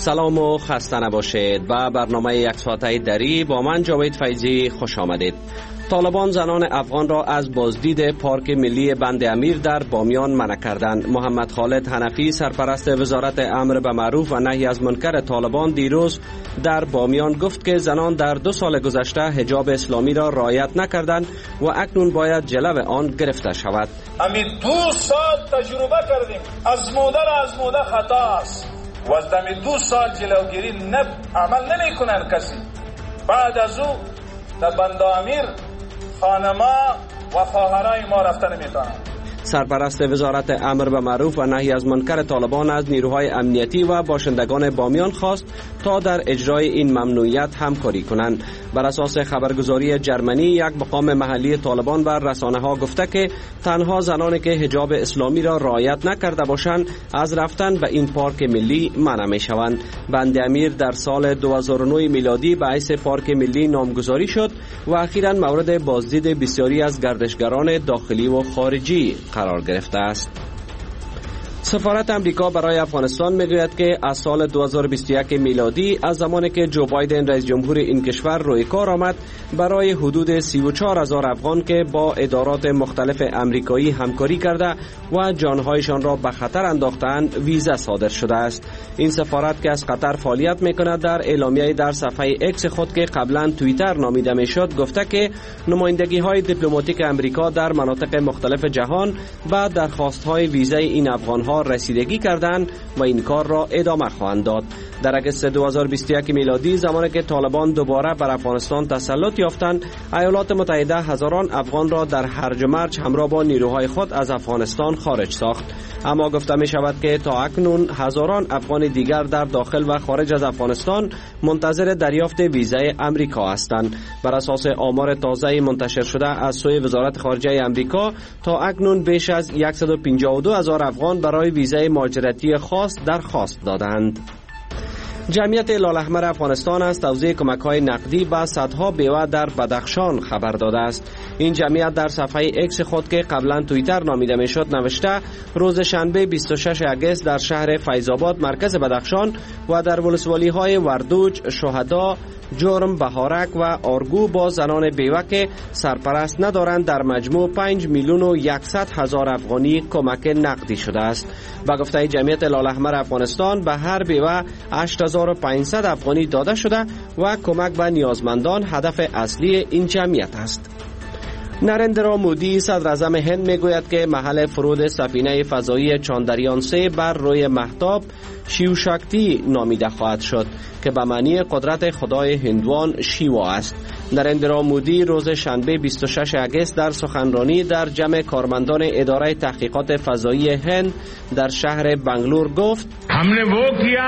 سلام و خسته نباشید. به برنامه یک ساعته دری با من جاوید فیضی خوش آمدید. طالبان زنان افغان را از بازدید پارک ملی بند امیر در بامیان منع کردند. محمد خالد حنفی سرپرست وزارت امر به معروف و نهی از منکر طالبان دیروز در بامیان گفت که زنان در 2 سال گذشته حجاب اسلامی را رعایت نکردند و اکنون باید جلو آن گرفته شود. همین 2 سال تجربه کردیم، از خطا است و از همین 2 سال جلوگیری عمل نمی کنن کسی. بعد از او در بند امیر خانما و خواهرای ما رفتن نمیتونن. سرپرست وزارت امر به معروف و نهی از منکر طالبان از نیروهای امنیتی و باشندگان بامیان خواست تا در اجرای این ممنوعیت همکاری کنند. بر اساس خبرگزاری جرمنی، یک مقام محلی طالبان بر رسانه ها گفته که تنها زنانی که حجاب اسلامی را رعایت نکرده باشند از رفتن به این پارک ملی منع می شوند. بند امیر در سال 2009 میلادی به حیث پارک ملی نامگذاری شد و اخیراً مورد بازدید بسیاری از گردشگران داخلی و خارجی قرار گرفته است. سفارت امریکا برای افغانستان میگوید که از سال 2021 میلادی از زمانی که جو بایدن رئیس جمهور این کشور روی کار آمد، برای حدود 34,000 افغان که با ادارات مختلف امریکایی همکاری کرده و جانهایشان را به خطر انداختند ویزا صادر شده است. این سفارت که از قطر فعالیت میکند در اعلامیه در صفحه اکس خود که قبلا توییتر نامیده میشد گفته که نمایندگی های دیپلماتیک امریکا در مناطق مختلف جهان به درخواست های ویزای این افغان ها رسیدگی کردند و این کار را ادامه خواهند داد. در اگست 2021 میلادی زمانی که طالبان دوباره بر افغانستان تسلط یافتند، ایالات متحده هزاران افغان را در هرج و مرج همراه با نیروهای خود از افغانستان خارج ساخت. اما گفته می شود که تا اکنون هزاران افغان دیگر در داخل و خارج از افغانستان منتظر دریافت ویزای امریکا هستند. بر اساس آمار تازه منتشر شده از سوی وزارت خارجه امریکا، تا اکنون بیش از 152,000 افغان برای ویزای مهاجرتی خاص درخواست دادند. جمعیت هلال احمر افغانستان از توزیع کمک‌های نقدی به صدها بیوه در بدخشان خبر داده است. این جمعیت در صفحه اکس خود که قبلا توییتر نامیده میشد نوشته روز شنبه 26 اگست در شهر فیض‌آباد مرکز بدخشان و در ولسوالی‌های وردوج، شهدا، جرم، بهارک و آرگو با زنان بیوه که سرپرست ندارند در مجموع 5,100,000 افغانی کمک نقدی شده است. با گفته جمعیت هلال احمر افغانستان به هر بیوه 8,500 افغانی داده شده و کمک به نیازمندان هدف اصلی این جمعیت است. نریندرا مودی صدر اعظم هند میگوید که محل فرود سفینه فضایی چاندریان 3 بر روی مهتاب شیو شاکتی نامیده خواهد شد که به معنی قدرت خدای هندوان شیوا است. نریندرا مودی روز شنبه 26 اگست در سخنرانی در جمع کارمندان اداره تحقیقات فضایی هند در شهر بنگلور گفت: हमने वो किया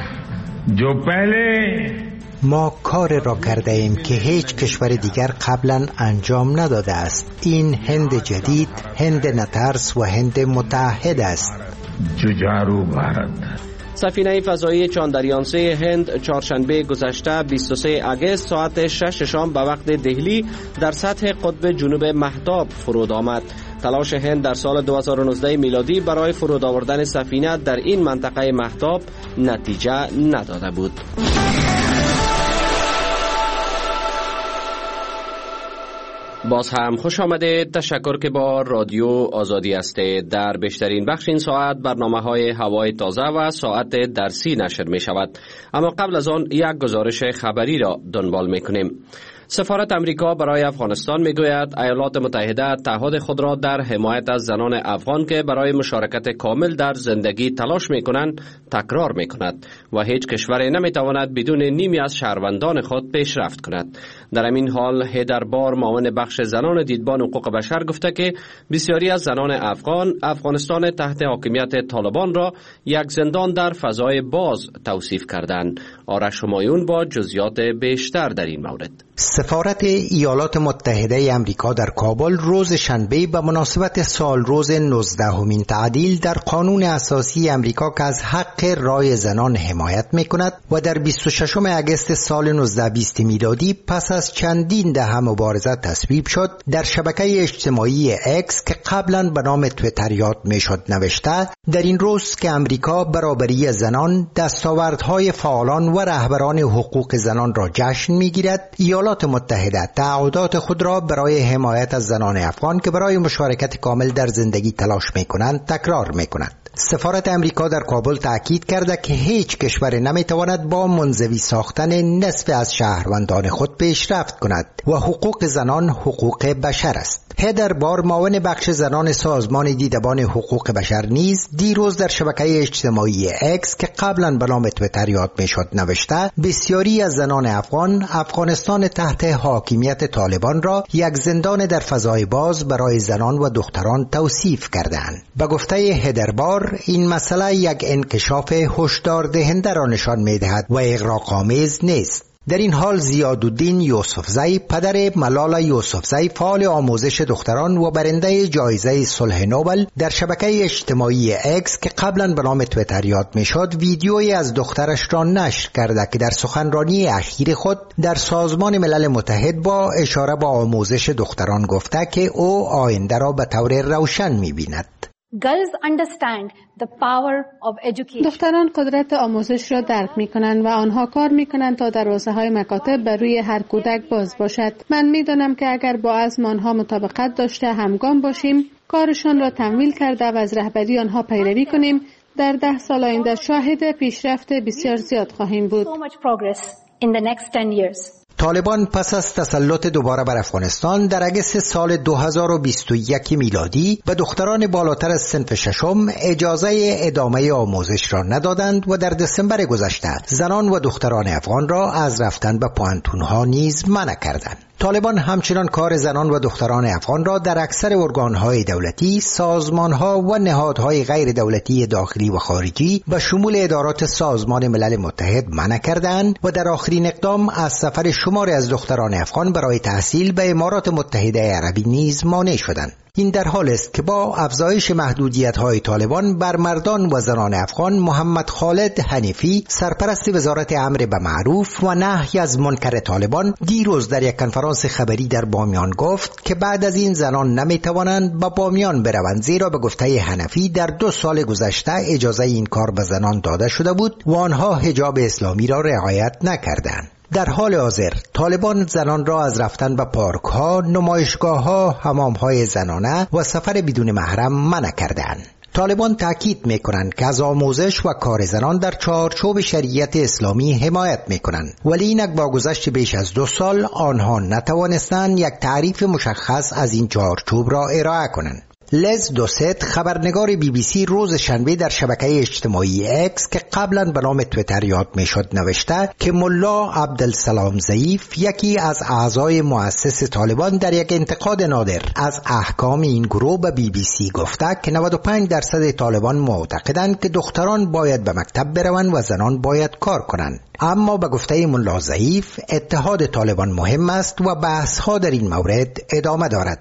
जो पहले ما کار را کرده ایم که هیچ کشور دیگر قبلا انجام نداده است. این هند جدید، هند نترس و هند متحد است. جوجارو بھارت. سفینه فضایی چاندریان 3 هند چهارشنبه گذشته 23 اگست ساعت 6 شام به وقت دهلی در سطح قطب جنوب مهتاب فرود آمد. تلاش هند در سال 2019 میلادی برای فرود آوردن سفینه در این منطقه مهتاب نتیجه نداده بود. باز هم خوش آمدید. تشکر که با رادیو آزادی هستید. در بیشترین بخش این ساعت برنامه‌های هوای تازه و ساعت درسی نشر می شود. اما قبل از آن یک گزارش خبری را دنبال می کنیم. سفارت امریکا برای افغانستان میگوید ایالات متحده تعهد خود را در حمایت از زنان افغان که برای مشارکت کامل در زندگی تلاش میکنند تکرار میکند و هیچ کشوری نمیتواند بدون نیمی از شهروندان خود پیشرفت کند. در همین حال هیدر بار معاون بخش زنان دیدبان حقوق بشر گفته که بسیاری از زنان افغانستان تحت حاکمیت طالبان را یک زندان در فضای باز توصیف کردند. آرش همایون با جزئیات بیشتر در این مورد. سفارت ایالات متحده آمریکا در کابل روز شنبه به مناسبت سالروز 19مین تعدیل در قانون اساسی آمریکا که از حق رای زنان حمایت می‌کند و در 26 اگست سال 1920 میلادی پس از چندین دهه مبارزه تصویب شد، در شبکه اجتماعی اکس که قبلا به نام توییتر یاد میشد نوشته: در این روز که آمریکا برابری زنان، دستاوردهای فعالان و رهبران حقوق زنان را جشن می‌گیرد، ایالات متحده تعهدات خود را برای حمایت از زنان افغان که برای مشارکت کامل در زندگی تلاش می‌کنند تکرار می‌کند. سفارت امریکا در کابل تأکید کرده که هیچ کشور نمیتواند با منزوی ساختن نصف از شهروندان خود پیشرفت کند و حقوق زنان حقوق بشر است. هدر بار، معاون بخش زنان سازمان دیدبان حقوق بشر نیز دیروز در شبکه اجتماعی اکس که قبلا به نام توییتر یاد میشد نوشته: بسیاری از زنان افغان افغانستان تحت حاکمیت طالبان را یک زندان در فضای باز برای زنان و دختران توصیف کردند. به گفته هدر بار، این مسئله یک انکشاف هشدار دهنده را نشان می‌دهد و اغراق‌آمیز نیست. در این حال زیادالدین یوسفزی، پدر ملالا یوسفزی، فعال آموزش دختران و برنده جایزه صلح نوبل، در شبکه اجتماعی اکس که قبلا به نام توییتر یاد میشد ویدیویی از دخترش را نشر کرده که در سخنرانی اخیر خود در سازمان ملل متحد با اشاره به آموزش دختران گفته که او آینده را به طور روشن می‌بیند. دختران قدرت آموزش را درک می کنند و آنها کار می کنند تا دروازه های مکاتب بر روی هر کودک باز باشد. من می دانم که اگر با عزم آنها مطابقت داشته همگام باشیم، کارشان را تمویل کرده و از رهبری آنها پیروی کنیم، در 10 سال آینده شاهد پیشرفت بسیار زیاد خواهیم بود. طالبان پس از تسلط دوباره بر افغانستان در اگست سال 2021 میلادی به دختران بالاتر از صنف ششم اجازه ادامه آموزش را ندادند و در دسامبر گذشته زنان و دختران افغان را از رفتن به پوهنتون‌ها نیز منع کردند. طالبان همچنان کار زنان و دختران افغان را در اکثر ارگان‌های دولتی، سازمان‌ها و نهادهای غیر دولتی داخلی و خارجی به شمول ادارات سازمان ملل متحد منع کردند و در آخرین اقدام از سفر شماری از دختران افغان برای تحصیل به امارات متحده عربی نیز مانع شدند. این در حال است که با افزایش محدودیت‌های طالبان بر مردان و زنان افغان، محمد خالد حنیفی، سرپرست وزارت امر به معروف و نهی از منکر طالبان، دیروز در یک کنفرانس خبری در بامیان گفت که بعد از این زنان نمی‌توانند به بامیان بروند، زیرا به گفته حنفی در 2 سال گذشته اجازه این کار به زنان داده شده بود و آنها حجاب اسلامی را رعایت نکردند. در حال حاضر طالبان زنان را از رفتن به پارک‌ها، نمایشگاه‌ها، حمام‌های زنانه و سفر بدون محرم منع کردند. طالبان تاکید می‌کنند که از آموزش و کار زنان در چارچوب شریعت اسلامی حمایت می‌کنند، ولی اینک با گذشت بیش از 2 سال آنها نتوانستند یک تعریف مشخص از این چارچوب را ارائه کنند. لز دوست، خبرنگار BBC، روز شنبه در شبکه اجتماعی اکس که قبلا به نام توییتر یاد میشد نوشته که ملا عبدالسلام ضعیف، یکی از اعضای مؤسس طالبان، در یک انتقاد نادر از احکام این گروه به BBC گفته که 95% طالبان معتقدند که دختران باید به مکتب بروند و زنان باید کار کنند. اما به گفته ملا ضعیف اتحاد طالبان مهم است و بحث‌ها در این مورد ادامه دارد.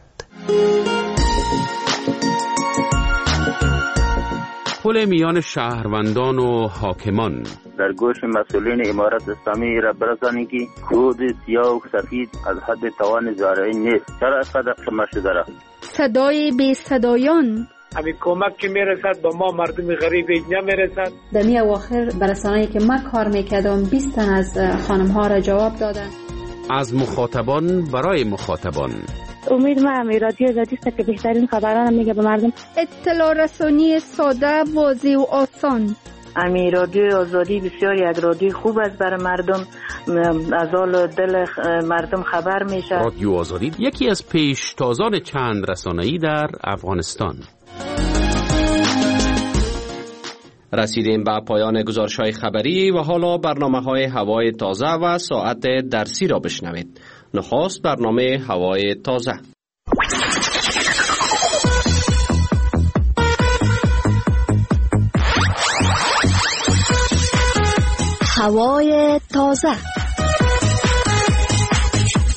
پل میان شهروندان و حاکمان. در گوش مسئولین امارت اسلامی را برسانید که کود سیاه و سفید از حد توان زارعی نیست. چرا اینقدر کم شده را؟ صدای بی صدایان. همین کمک که میرسد به ما مردم غریب اینجا میرسد. دمی اواخر برسانه‌ای که من کار میکردم 20 تن از خانم‌ها را جواب دادن. از مخاطبان برای مخاطبان. امید ما رادیو آزادی است که بهترین خبران میگه به مردم. اطلاع رسانی ساده، واضح و آسان. رادیو آزادی بسیار یک رادیو خوب است برای مردم، از حال دل مردم خبر میشه. رادیو آزادی یکی از پیشتازان چند رسانه‌ای در افغانستان. رسیدیم به پایان گزارش‌های خبری و حالا برنامه‌های هوای تازه و ساعت درسی را بشنوید. نخست برنامه هوای تازه. هوای تازه.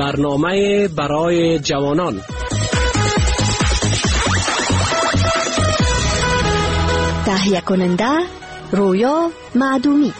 برنامه برای جوانان. تهیه کننده رویا معدومی.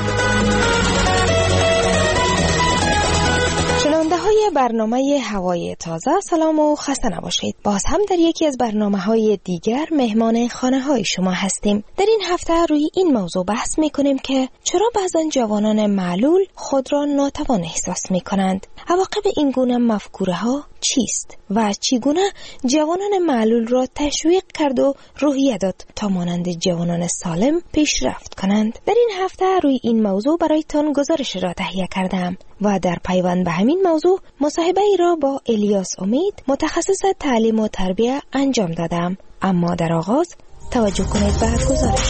شنونده‌های برنامه هوای تازه، سلام و خسته نباشید. باز هم در یکی از برنامه‌های دیگر مهمان خانه‌های شما هستیم. در این هفته روی این موضوع بحث می‌کنیم که چرا بعضن جوانان معلول خود را ناتوان احساس می‌کنند. عواقب این گونه مفکوره‌ها چیست و چگونه جوانان معلول را تشویق کرد و روحیه داد تا مانند جوانان سالم پیشرفت کنند. در این هفته روی این موضوع برایتان گزارش را تهیه کردم و در پیوند به همین موضوع مصاحبه ای را با الیاس امید متخصص تعلیم و تربیت انجام دادم. اما در آغاز توجه کنید به گزارش.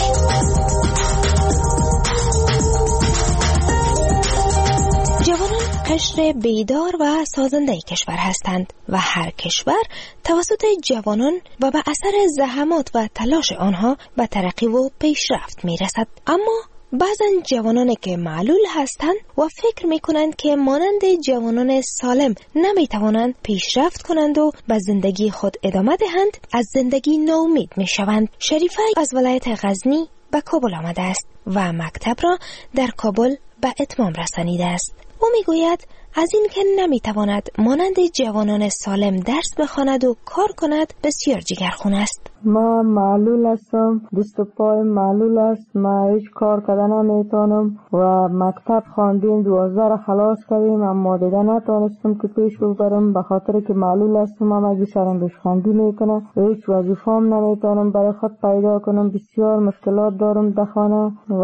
جوانان قشر بیدار و سازنده کشور هستند و هر کشور توسط جوانان و به اثر زحمات و تلاش آنها به ترقی و پیشرفت می رسد. اما بعضن جوانانی که معلول هستند و فکر می کنند که مانند جوانان سالم نمی توانند پیشرفت کنند و به زندگی خود ادامه دهند، از زندگی ناامید می شوند. شریفه از ولایت غزنی به کابل آمده است و مکتب را در کابل به اتمام رسانیده است. او میگوید از این که نمیتواند مانند جوانان سالم درس بخواند و کار کند بسیار جگرخون است. ما معلول هستم، دست و پای معلول است، ما هیچ کار کردن نمیتونم و مکتب خواندیم 12 را خلاص کردیم اما دیگه نتونستم که پیش ببرم به خاطر که معلول هستم. اما اگه سرم بشخندی میکنه هیچ وظیفه‌ام نمیتونم برای خود پیدا کنم، بسیار مشکلات دارم در خانه و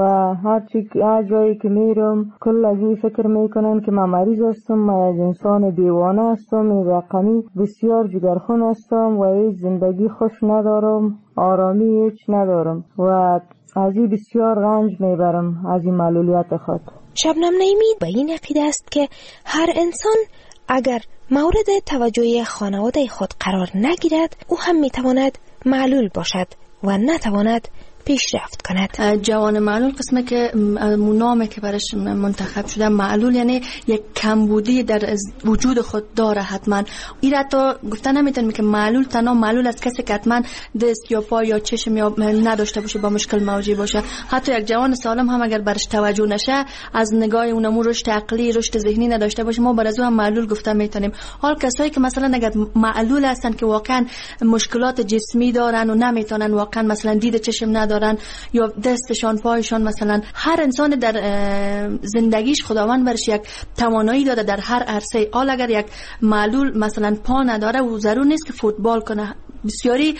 هر جایی که میرم کل از این فکر میکنن که من مریض هستم، من از انسان دیوانه هستم، رقمی بسیار جگرخون هستم و هیچ زندگی خوش ندارم، آرامی هیچ ندارم و از این بسیار رنج میبرم از این معلولیت خود. شبنم نعیمی به این عقیده است که هر انسان اگر مورد توجه خانواده خود قرار نگیرد او هم میتواند معلول باشد و نتواند پیشرفت کند. جوان معلول قسمه که نامی که برش منتخب شده معلول یعنی یک کمبودی در وجود خود داره. حتما این را تا گفته نمیتونیم که معلول تنها معلول از کسی که حتما دست یا پا یا چشم یا نداشته باشه با مشکل مواجه باشه. حتی یک جوان سالم هم اگر برش توجه نشه از نگاه اونمو رشد عقلی رشد ذهنی نداشته باشه ما بر از او هم معلول گفته میتونیم. حال کسایی که مثلا اگر معلول هستن که واقعا مشکلات جسمی دارن و نمیتونن واقعا مثلا دید چشم ندارن یا دستشان پایشان، مثلا هر انسان در زندگیش خداوند برش یک توانایی داده در هر عرصه. حال اگر یک معلول مثلا پا نداره و ضرور نیست که فوتبال کنه، بسیاری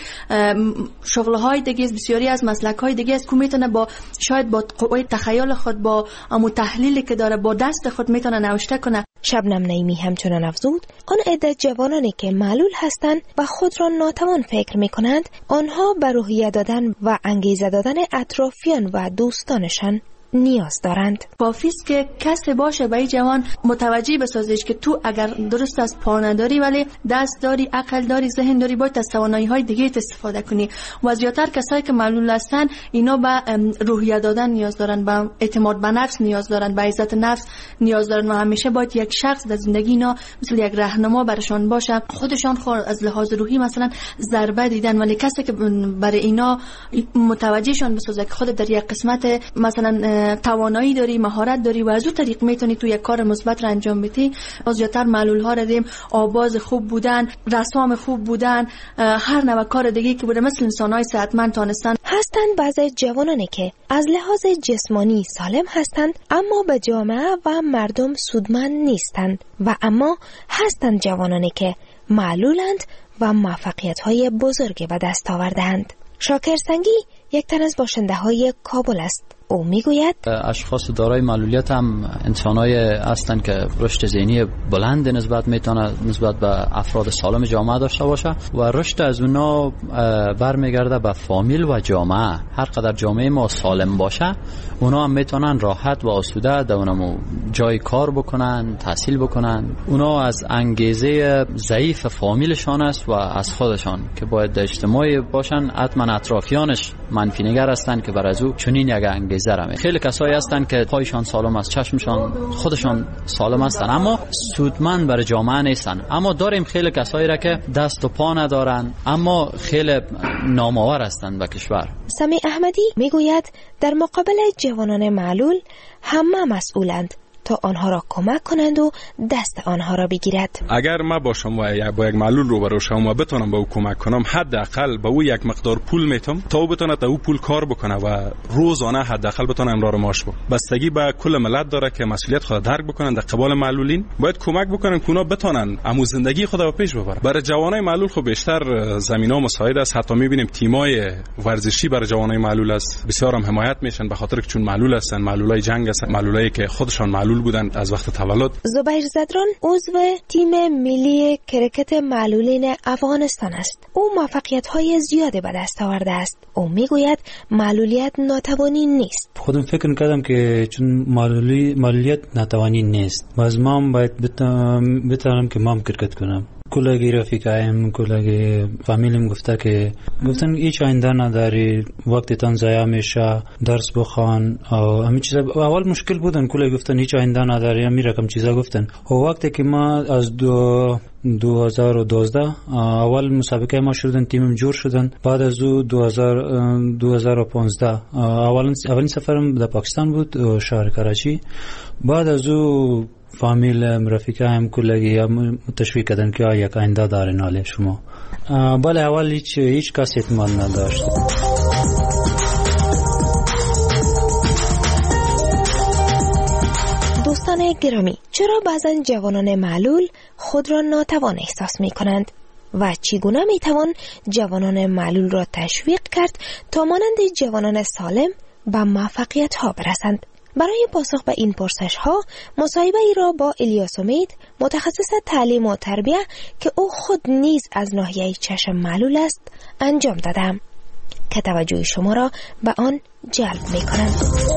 شغل‌های دیگه، بسیاری از مسلک‌های دیگه است که میتونه با شاید با قوه تخیل خود با امو تحلیلی که داره با دست خود میتونه نوشته کنه. شبنم نعیمی همچنان افزود آن عده جوانانی که معلول هستند و خود را ناتوان فکر میکنند آنها به روحیه دادن و انگیزه دادن اطرافیان و دوستانشان نیاز دارند. کافی است که کسی باشه به این جوان متوجه بسازیش که تو اگر درست از پا نداری ولی دست داری، عقل داری، ذهن داری، باید از توانایی‌های دیگه استفاده کنی. و زیاتر کسایی که معلول هستن اینا به روحیه دادن نیاز دارن، به اعتماد به نفس نیاز دارن، به عزت نفس نیاز دارن و همیشه باید یک شخص در زندگی اینا مثل یک راهنما برشان باشه. خودشان از لحاظ روحی مثلا ضربه دیدن ولی کسی که برای اینا متوجهشان بسازه که خودت در یک قسمت مثلا توانایی داری، مهارت داری و از اون طریق میتونی تو یک کار مثبت را انجام بدی. زیاتر معلول ها را دیم آواز خوب بودن، رسام خوب بودن، هر نوع کار دیگه که بوده مثل انسان‌های صحتمند تانستن. هستند بعضی جوانانی که از لحاظ جسمانی سالم هستند اما به جامعه و مردم سودمند نیستند و اما هستند جوانانی که معلولند و موفقیت‌های بزرگی به دست آوردند. شاکر سنگی یک تن از باشنده‌های کابل است. او میگوید اشخاص دارای معلولیت هم انسانای هستند که رشد ذهنی بلند نسبت به افراد سالم جامعه داشته باشه و رشد از اونا برمیگرده به فامیل و جامعه. هر قدر جامعه ما سالم باشه اونا هم میتونن راحت و آسوده در اونمو جای کار بکنن، تحصیل بکنن. اونا از انگیزه ضعیف فامیلشان است و از خودشان که باید اجتماعی باشن. حتما اطرافیانش منفی نگر هستند که بر از او چنین یک انگیزه خیلی کسایی هستن که پایشان سالم است، چشمشان خودشان سالم هستن اما سودمند برای جامعه نیستن. اما داریم خیلی کسایی را که دست و پا ندارن اما خیلی نامآور هستند به کشور. سمیع احمدی میگوید در مقابل جوانان معلول همه مسئولند تا آنها را کمک کنند و دست آنها را بگیرد. اگر ما باشم و با یک معلول روبرو شم و بتونم به او کمک کنم، حداقل به او یک مقدار پول میتم تا او بتونه تا او پول کار بکنه و روزانه حداقل بتونه امرار معاش بکنه. بستگی به کل ملت داره که مسئولیت خود درک بکنن. در قبال معلولین باید کمک بکنن که اونا بتونن عمو زندگی خود رو پیش ببرن. برای جوانای معلول خب بیشتر زمینا مساعد است. حتی میبینیم تیمای ورزشی برای جوانای معلول است. بسیار هم حمایت میشن به خاطر که چون معلول هستن، معلولای جنگ هستن، معلولایی که خودشان معلول بودند از وقت تولد. زبیر زدران عضو تیم ملی کرکت معلولین افغانستان است. او موفقیت‌های زیادی به دست آورده است. او میگوید معلولیت ناتوانی نیست. خودم فکر کردم که چون معلولیت ناتوانی نیست، باز ما باید بتونم که ما کرکت کنم. کلاگی رفیقایم، کلاگی فامیلیم گفتن هیچ آینده نداری، وقتتان ضایع میشه، درس بخوان و همین چیزا. اول مشکل بودن، کلاگی گفتن هیچ آینده نداری، همین رقم چیزا گفتن. و وقتی که ما از 2012 اول مسابقه ما شدن، تیمم جور شدن. بعد از او 2015 اولین سفرم در پاکستان بود، شهر کراچی. بعد از او فامیل رفیقایم کلگی تشویق کردن که یک آینده دارین حاله شما. بله اول هیچ کس اعتماد نداشت. دوستان گرامی، چرا بعضن جوانان معلول خود را ناتوان احساس می کنند و چگونه می توان جوانان معلول را تشویق کرد تا مانند جوانان سالم به موفقیت ها برسند؟ برای پاسخ به این پرسش ها مصاحبه ای را با الیاس امید، متخصص تعلیم و تربیه که او خود نیز از ناحیه چشم معلول است، انجام دادم که توجه شما را به آن جلب می کنم.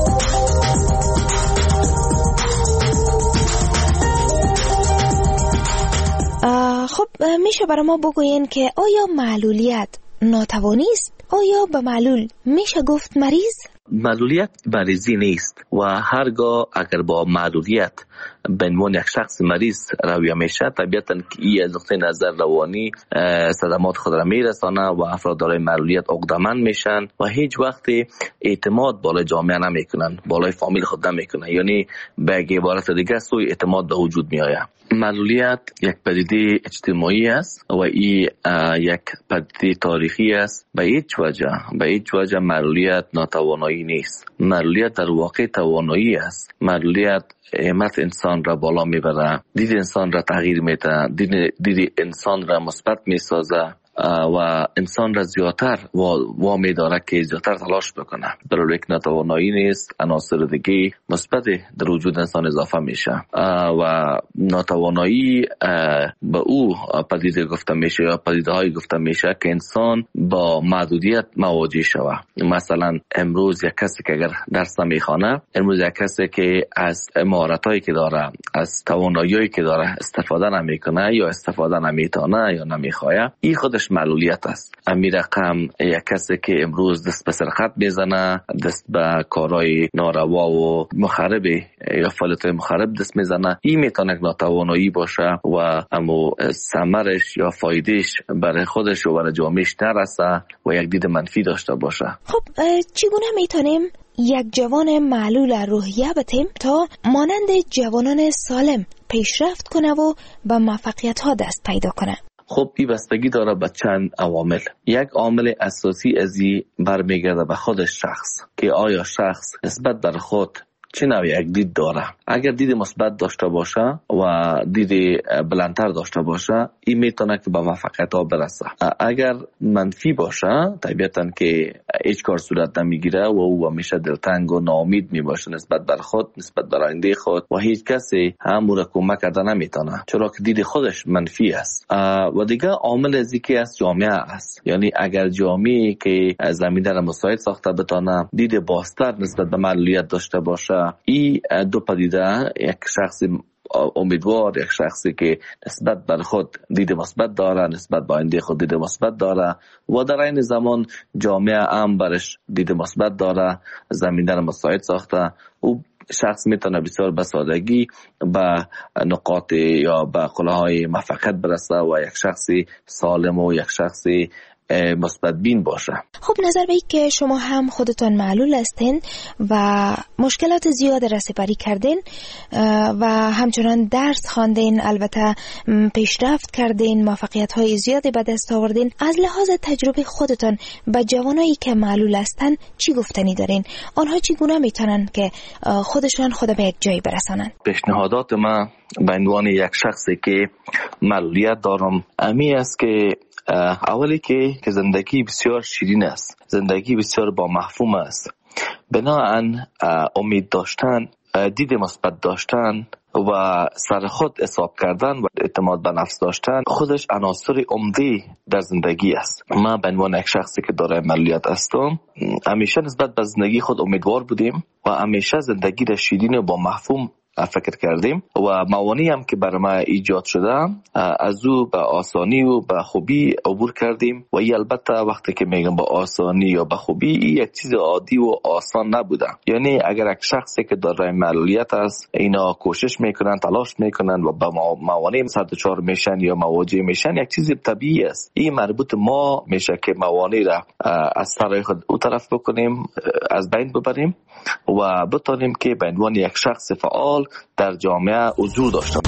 خب میشه برای ما بگوین که آیا معلولیت ناتوانی است؟ آیا به معلول میشه گفت مریض؟ معلولیت مریضی نیست و هرگاه اگر با معلولیت به عنوان یک شخص مریض رویه میشه، طبیعتاً که این از نقطه نظر روانی صدمات خود را میرسانه و افراد دارای معلولیت عقده‌مند میشن و هیچ وقت اعتماد بالای جامعه نمیکنن، بالای فامیل خود نمیکنن. یعنی به عبارت دیگه سوء اعتماد به وجود میآید. معلولیت یک پدیده اجتماعی است و این یک پدیده تاریخی است. به هیچ وجه معلولیت ناتوانایی نیست. معلولیت در واقع توانایی است. معلولیت همت انسان را بالا میبره، دید انسان را تغییر میده، دید انسان را مثبت میسازه و انسان را زیادتر وامی داره که زیادتر تلاش بکنه. برای یک ناتوانایی نیست، عناصر دیگه مثبت در وجود انسان اضافه میشه و ناتوانایی به او پدیده گفته میشه یا پدیده های گفته میشه که انسان با محدودیت مواجه شوه. مثلا امروز یک کسی که اگر درس نمیخوانه، امروز یک کسی که از مهارتایی که داره، از توانایی‌هایی که داره استفاده نمیکنه یا استفاده نمیتونه یا نمیخواه، این خودش معلولیت است. امی رقم یک کسی که امروز دست به سرقت میزنه، دست به کارهای ناروا و مخرب یا فعالیت‌های مخرب دست میزنه، این میتونه ناتوانایی باشه و اما ثمرش یا فایدهش برای خودش و برای جامعهش نرسه و یک دید منفی داشته باشه. خب چگونه میتونیم یک جوان معلول روحیه بتیم تا مانند جوانان سالم پیشرفت کنه و به موفقیت ها دست پیدا کنه؟ خب این بستگی داره به چند عوامل. یک عامل اساسی از این برمیگرده به خود شخص که آیا شخص نسبت بر خود چه نوع یک دید داره. اگر دید مثبت داشته باشه و دید بلندتر داشته باشه، این میتونه که به موفقیت ها برسه. اگر منفی باشه، طبیعتاً که هیچ کار صورت نمیگیره و او همیشه دلتنگ و ناامید میباشه نسبت بر خود، نسبت بر آینده خود و هیچ کسی هم را کمک کرده نمیتونه، چرا که دید خودش منفی است. و دیگه عامل از اینکه از جامعه است. یعنی اگر جامعه که زمینه را مساعد ساخته بتونه دید بازتر نسبت به معلولیت داشته باشه، این دو پدیده، یک شخص امیدوار، یک شخصی که نسبت بر خود دید مثبت داره، نسبت به آینده خود دید مثبت داره و در این زمان جامعه هم برش دید مثبت داره، زمینه را مساعد ساخته، او شخص میتونه بسیار به سادگی به نقاط یا به قله‌های موفقیت برسه و یک شخصی سالم و یک شخصی مثبت بین باشه. خب نظر به این که شما هم خودتان معلول هستین و مشکلات زیاد را سپری کردین و همچنان درس خواندین، البته پیشرفت کردین، موفقیت های زیادی به دست آوردین، از لحاظ تجربه خودتان به جوانایی که معلول هستن چی گفتنی دارین؟ آنها چگونه میتونن که خودشان خود به یک جایی برسانن؟ پیشنهادات من به عنوان یک شخصی که معلولیت دارم امی است که اولی که زندگی بسیار شیرین است، زندگی بسیار با مفهوم است. بنابراین امید داشتن، دید مثبت داشتن و سر خود حساب کردن و اعتماد به نفس داشتن خودش عناصر عمده در زندگی است. من به عنوان یک شخصی که دارای معلولیت هستم همیشه نسبت به زندگی خود امیدوار بودیم و همیشه زندگی را شیرین و با مفهوم فکر کردیم و موانعی هم که برای ما ایجاد شده از او به آسانی و به خوبی عبور کردیم و این البته وقتی که میگم با آسانی یا به خوبی این یک چیز عادی و آسان نبوده. یعنی اگر یک شخصی که دارای معلولیت است اینا کوشش میکنن، تلاش میکنن و با موانع دچار میشن یا مواجه میشن، یک چیز طبیعی است. این مربوط ما میشه که موانع را از سر خود او طرف بکنیم، از بین ببریم و بتونیم که به عنوان یک شخص فعال در جامعه حضور داشته.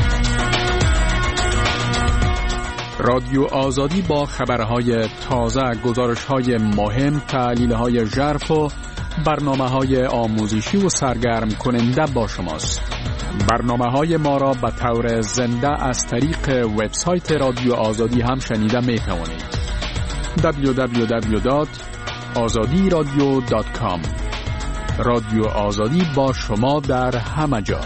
رادیو آزادی با خبرهای تازه، گزارش‌های مهم، تحلیل‌های ژرف و برنامه‌های آموزشی و سرگرم کننده با شماست. برنامه‌های ما را به طور زنده از طریق وبسایت رادیو آزادی هم شنیده می‌توانید. www.azadiradio.com. رادیو آزادی با شما در همه جا.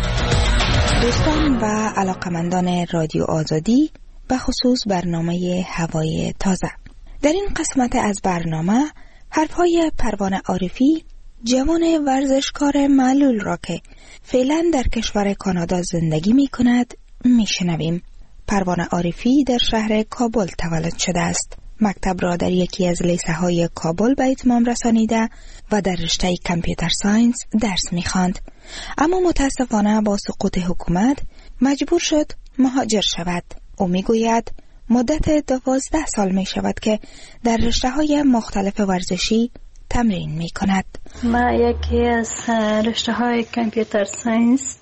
دوستان و علاقمندان رادیو آزادی، به خصوص برنامه هوای تازه، در این قسمت از برنامه حرفهای پروانه عارفی، جوان ورزشکار معلول را که فعلا در کشور کانادا زندگی می کند می شنویم. پروانه عارفی در شهر کابل تولد شده است. مکتب را در یکی از لیسه های کابل به اتمام رسانیده و در رشته کامپیوتر ساینس درس می خواند. اما متاسفانه با سقوط حکومت مجبور شد مهاجر شود. او می گوید مدت 12 سال می شود که در رشته های مختلف ورزشی تمرین می کند. ما یکی از رشته های کامپیوتر ساینس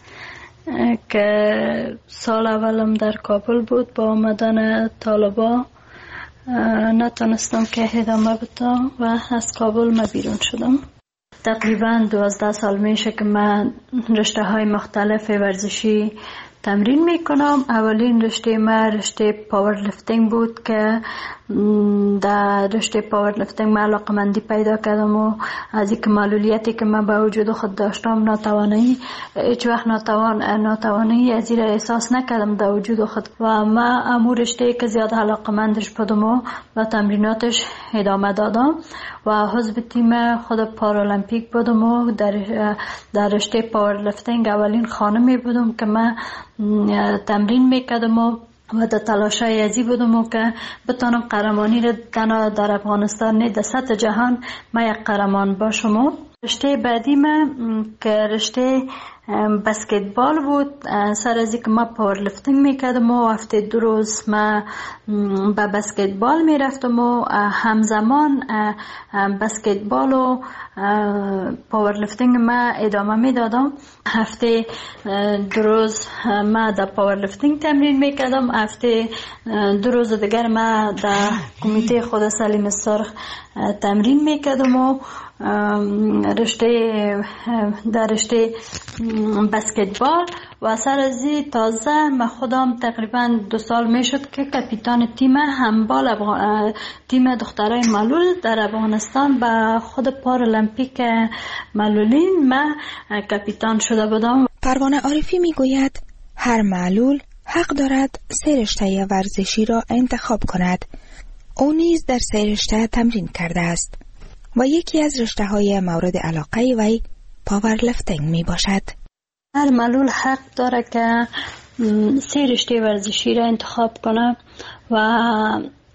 که سال اولم در کابل بود، با آمدن طالبا نتونستم که ادامه بدم و از کابل ما بیرون شدم. تقریبا 12 سال میشه که من رشته های مختلف ورزشی تمرین میکنم. اولین رشته ما رشته پاور لیفتینگ بود که در رشته پاور لیفتینگ من علاقمندی پیدا کردم و از یک معلولیتی که من با وجود خود داشتم، ناتوانی، هیچ وقت ناتوانی از این احساس نکردم در وجود خود و من امو رشته که زیاد علاقمندش بودم و با تمریناتش ادامه دادم و حزب تیم خود پارالمپیک بودم و در رشته پاور لیفتینگ اولین خانمی بودم که من تمرین میکردم و در تلاشای ازی بودم که بتانم قهرمانی را تنها در افغانستان نه در سطح جهان ما یک قهرمان باشم. رشته بعدی من که رشته بسکتبال بود. سر از اینکه ما پاور لیفتینگ میکردم و هفته 2 روز ما به بسکتبال میرفتم و همزمان بسکتبال و پاور لیفتینگ ما ادامه میدادم. هفته 2 روز ما در پاور لیفتینگ تمرین میکردم، هفته 2 روز دیگر ما در کمیته خود سلیم سرخ تمرین میکردم و در رشته بسکتبال و سر ازی تازه من خودم تقریبا 2 سال میشد که کاپیتان تیم هندبال تیم دخترای معلول در افغانستان به خود پارالمپیک معلولین من کاپیتان شده بودم. پروانه عارفی میگوید هر معلول حق دارد 3 رشته ورزشی را انتخاب کند. او نیز در 3 رشته تمرین کرده است و یکی از رشته های مورد علاقه وی پاور لیفتینگ می باشد. هر معلول حق داره که 3 رشته ورزشی را انتخاب کنه و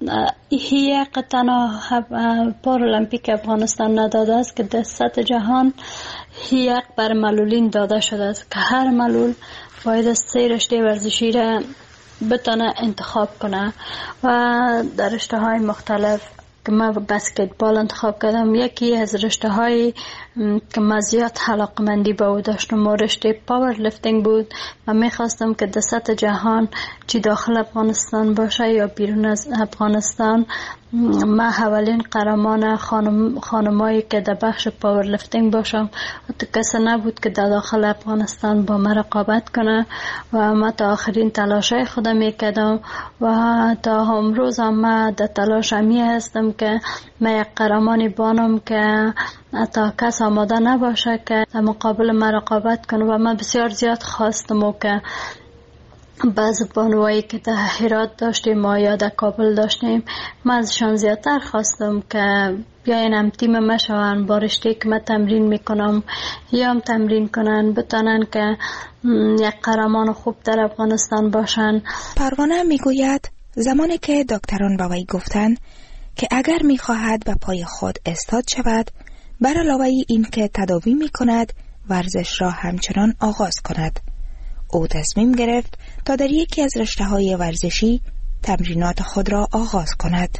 یک تنها پارالمپیک افغانستان نداده است که در سطح جهان یک بر معلولین داده شده است که هر معلول باید 3 رشته ورزشی را بتونه انتخاب کنه و در رشته های مختلف که من بسکتبال انتخاب کردم. یکی از رشته های که من زیاد علاقمندی به او داشتم و رشته پاور لیفتینگ بود. من میخواستم که در سطح جهان چی داخل افغانستان باشه یا بیرون از افغانستان من اولین قهرمان خانمایی که در بخش پاور لیفتینگ باشم و کسی نبود که در داخل افغانستان با من رقابت کنه و من تا آخرین تلاشای خودم میکردم و تا امروز هم من در تلاش همی هستم که من یک قهرمانی بانم که تا کس آماده نباشه که در مقابل من رقابت کنه و من بسیار زیاد خواستم و که بعض بانوایی که در هرات داشتیم ما یا در کابل داشتیم من ازشان زیادتر خواستم که بیاین تیم ما شوند با رشته که من تمرین میکنم یا هم تمرین کنن بتانن که یک قهرمان خوب در افغانستان باشن. پروانه میگوید زمانی که دکتران به وی گفتند که اگر میخواهد به پای خود استاد شود بر علاوه این که تداوی میکند ورزش را همچنان آغاز کند. او تصمیم گرفت تا در یکی از رشته‌های ورزشی تمرینات خود را آغاز کند.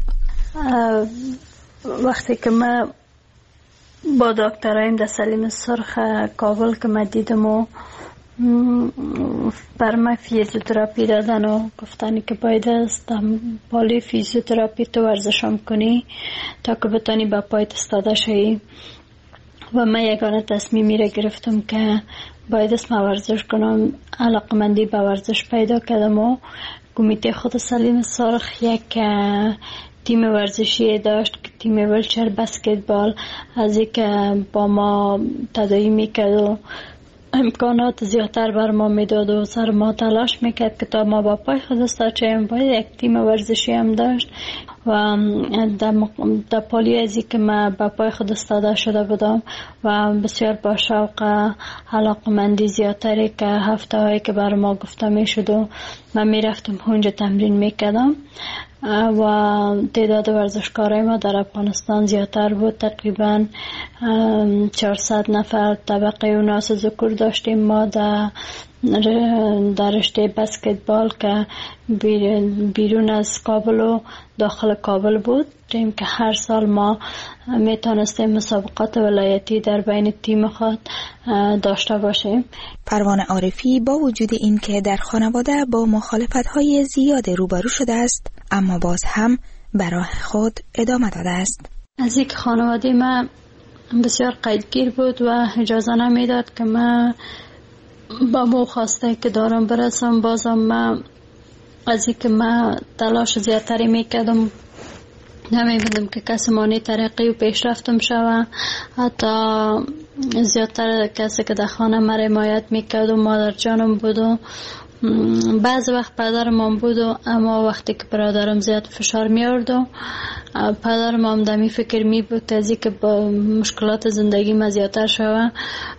وقتی که من با دکترایم در سلیم سرخ کابل که من دیدم و بر من فیزیوتراپی دادن و گفتن که باید است بالی فیزیوتراپی تو ورزشم کنی تا که بتانی با پایت استاده شوی و من یگانه تصمیمی را گرفتم که باید است من ورزش کنم. علاقمندی به ورزش پیدا کردم و کمیته خود سلیم سرخ یک تیم ورزشی داشت که تیم ویلچر بسکتبال از این که با ما تداوی میکرد و امکانات زیادتر بر ما میداد و سر ما تلاش میکرد که تا ما با پای خود استاد شویم. باید یک تیم ورزشی هم داشت و در پالی ازی که من با پای خود استاده شده بودم و بسیار با شوق علاقمندی زیادتری که هفته هایی که بر ما گفته میشد و من میرفتم اونجا تمرین میکردم و تعداد ورزشکارای ما در افغانستان زیادتر بود. تقریبا 400 نفر طبقه اوناس ذکور داشتیم ما در رشته بسکتبال که بیرون از کابل و داخل کابل بود. که هر سال ما میتونستیم مسابقات ولایتی در بین تیم خود داشته باشیم. پروانه عارفی با وجود این که در خانواده با مخالفت‌های زیاد روبرو شده است اما باز هم به راه خود ادامه داده است. از یک خانواده من بسیار قیدگیر بود و اجازه نمیداد که من با مو خواسته که دارم برسم. بازم من از این که من تلاش زیادتری میکردم نمیبودم که کسی مانی ترقی و پیشرفتم شوه. حتی زیادتر کسی که در خانه من حمایت میکرد و مادر جانم بود و بعض وقت پدرم هم بود و اما وقتی که برادرم زیاد فشار میارد و پدرم هم دمی فکر می بود از این که با مشکلات زندگی ما زیادتر شوه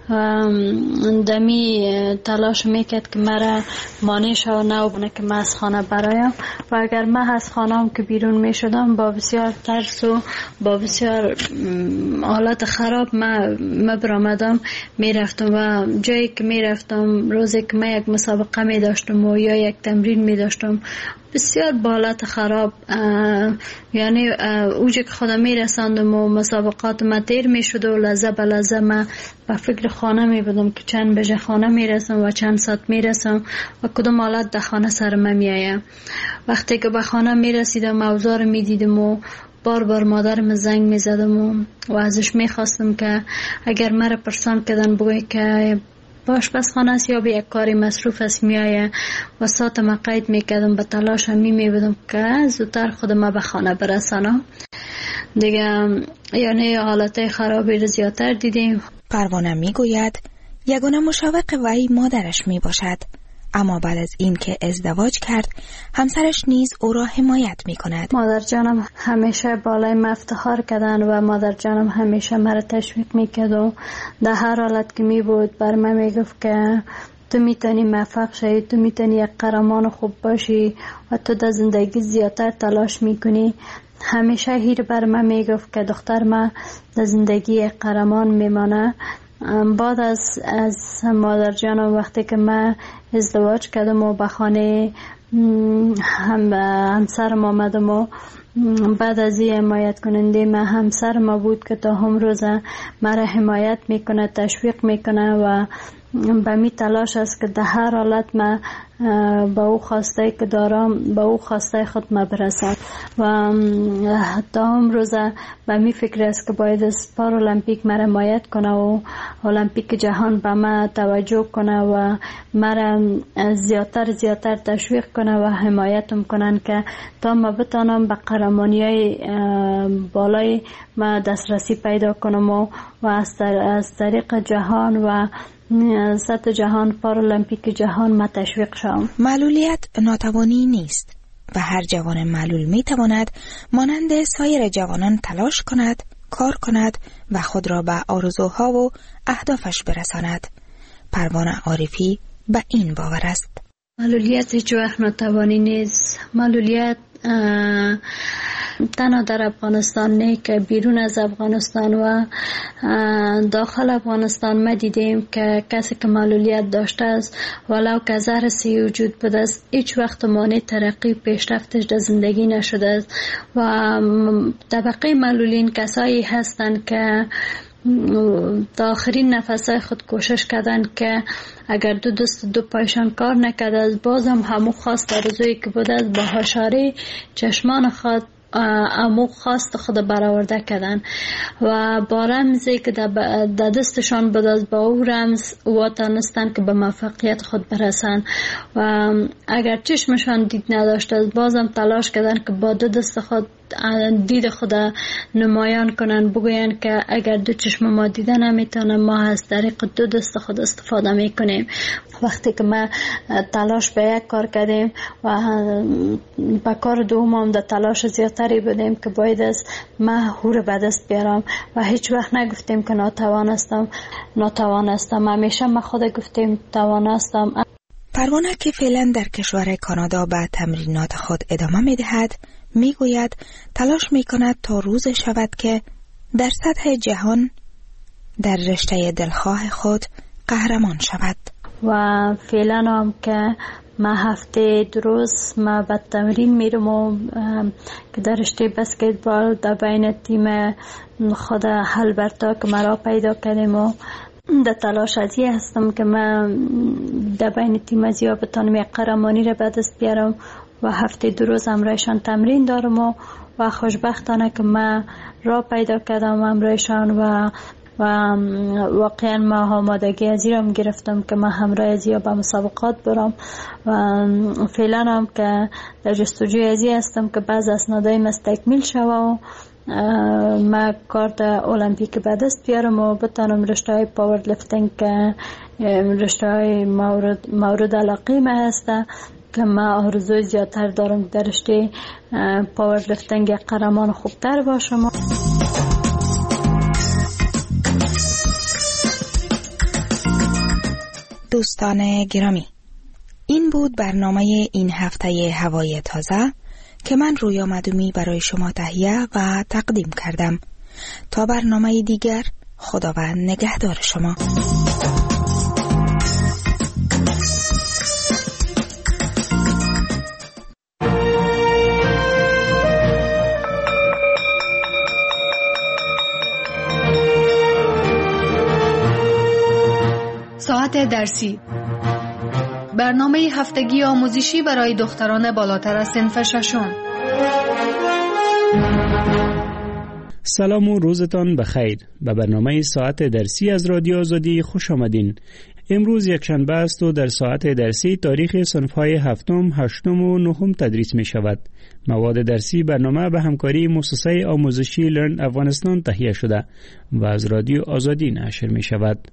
دمی تلاش میکرد که مرا مانع شوه نه بونه که من از خانه برایم و اگر من از خانه هم که بیرون می شدم با بسیار ترس و با بسیار حالت خراب من برآمدم می رفتم و جایی که می رفتم روزی که من یک مسابقه می داشتم و یا یک تمرین می داشتم بسیار با حالت خراب یعنی اوجه که خودم می رساندم و مسابقات ما تیر می شد و لحظه به لحظه من به فکر خانه می بودم که چند بجه خانه می رسم و چند ساعت می رسم و کدوم حالت در خانه سر من می آیم. وقتی که به خانه می رسیدم اوضاع می دیدم و بار بار مادرم زنگ می زدم و ازش می خواستم که اگر مرا پرسان کردن بگوی که آشپزخانه است یا به یک کاری مصروف است میایه و ساعت ما قید میکردم به تلاش می بودم که زودتر خودم به خانه برسانم دیگه. یعنی حالت خرابی رو زیادتر دیدیم. پروانه میگوید یگانه مشوق وی مادرش می باشد اما بعد از این که ازدواج کرد همسرش نیز او را حمایت می کند. مادر جانم همیشه بالای من افتخار کردن و مادر جانم همیشه مرا تشویق می کرد و در هر حالت که می بود بر من می گفت که تو میتونی موفق شی، تو میتونی یک قهرمان خوب باشی و تو در زندگی زیادتر تلاش میکنی. همیشه هیر بر من میگفت که دختر من در زندگی قهرمان میمانه. بعد از مادر جانم وقتی که من ازدواج کردم و به خانه همسرم آمدم و بعد از این حمایت کننده من همسر ما بود که تا هم روز مرا حمایت میکنه، تشویق میکنه و به می تلاش است که در هر حالت من به او خواسته که دارم به او خواسته خود ما برسد و تا هم روز به می فکر است که باید از پارالمپیک مرا حمایت کنه و المپیک جهان به من توجه کنه و مرا زیادتر تشویق کنه و حمایتم کنن که تا ما بتانم به قهرمانی‌های بالای ما دسترسی پیدا کنم و از طریق جهان و سطح جهان پارالمپیک جهان ما تشویق شوم. معلولیت ناتوانی نیست و هر جوان معلول می تواند مانند سایر جوانان تلاش کند، کار کند و خود را به آرزوها و اهدافش برساند. پروانه عارفی به این باور است. معلولیت هیچ وقت ناتوانی نیست. معلولیت تنها در افغانستان نه که بیرون از افغانستان و داخل افغانستان ما دیدیم که کسی که معلولیت داشته است ولو که زهر سی وجود بوده است هیچ وقت مانع ترقی پیشرفتش در زندگی نشده است و طبقه معلولین کسایی هستند که تا آخرین نفسای خود کوشش کردن که اگر دو دست دو پایشان کار نکرده از بازم همو خواست آرزویی که بوده است با هشاری چشمان خود امو خواست خود برآورده کردن و با رمزی که در دستشان بود از با او رمز واتانستن که به موفقیت خود برسن و اگر چشمشان دید نداشت از بازم تلاش کردن که با دو دست خود دید خود نمایان کنن، بگوین که اگر دو چشم ما دیده نمیتونه ما از طریق دو دست خود استفاده میکنیم. وقتی که ما تلاش به یک کار کردیم و به کار دوم هم در تلاش زیادتری بودیم که باید از ما هور به دست بیارم و هیچ وقت نگفتیم که ناتوانستم. همیشه ما خود گفتیم توانستم. پروانه که فعلا در کشور کانادا به تمرینات خود ادامه میدهد میگوید تلاش میکند تا روز شود که در سطح جهان در رشته دلخواه خود قهرمان شود و فعلا هم که ما هفته روز ما به تمرین میرم و که در رشته بسکتبال در بین تیم خود هلبرتا که مرا پیدا کردیم و در تلاش ازی هستم که من در بین تیم ازی بتانم یک قهرمانی را به دست بیارم و هفته دو روز همراهشان تمرین دارم و خوشبختانه که من را پیدا کردم همراهشان و واقعا ما آمادگی ازی را گرفتم که من همراه ازی به مسابقات برم و فعلا هم که در جستجوی ازی هستم که بعض اسنادای مستکمیل شوه و ما کارت المپیک به دست بیارم و بتانم رشته های پاور لفتینگ که رشته های مورد علاقه ما هسته که ما آرزوی زیادتر دارم در رشته پاور لفتینگ قهرمان خوبتر باشم. دوستان گرامی، این بود برنامه این هفته هوای تازه که من رویا مدومی برای شما تهیه و تقدیم کردم. تا برنامه دیگر، خداوند نگهدار شما. ساعت درسی، برنامه هفتگی آموزشی برای دختران بالاتر از صنف ششم. سلام و روزتان بخیر. به برنامه ساعت درسی از رادیو آزادی خوش آمدین. امروز یکشنبه است و در ساعت درسی تاریخ صنف‌های هفتم، هشتم و نهم تدریس می شود. مواد درسی برنامه به همکاری مؤسسه آموزشی لرن افغانستان تهیه شده و از رادیو آزادی نشر می شود.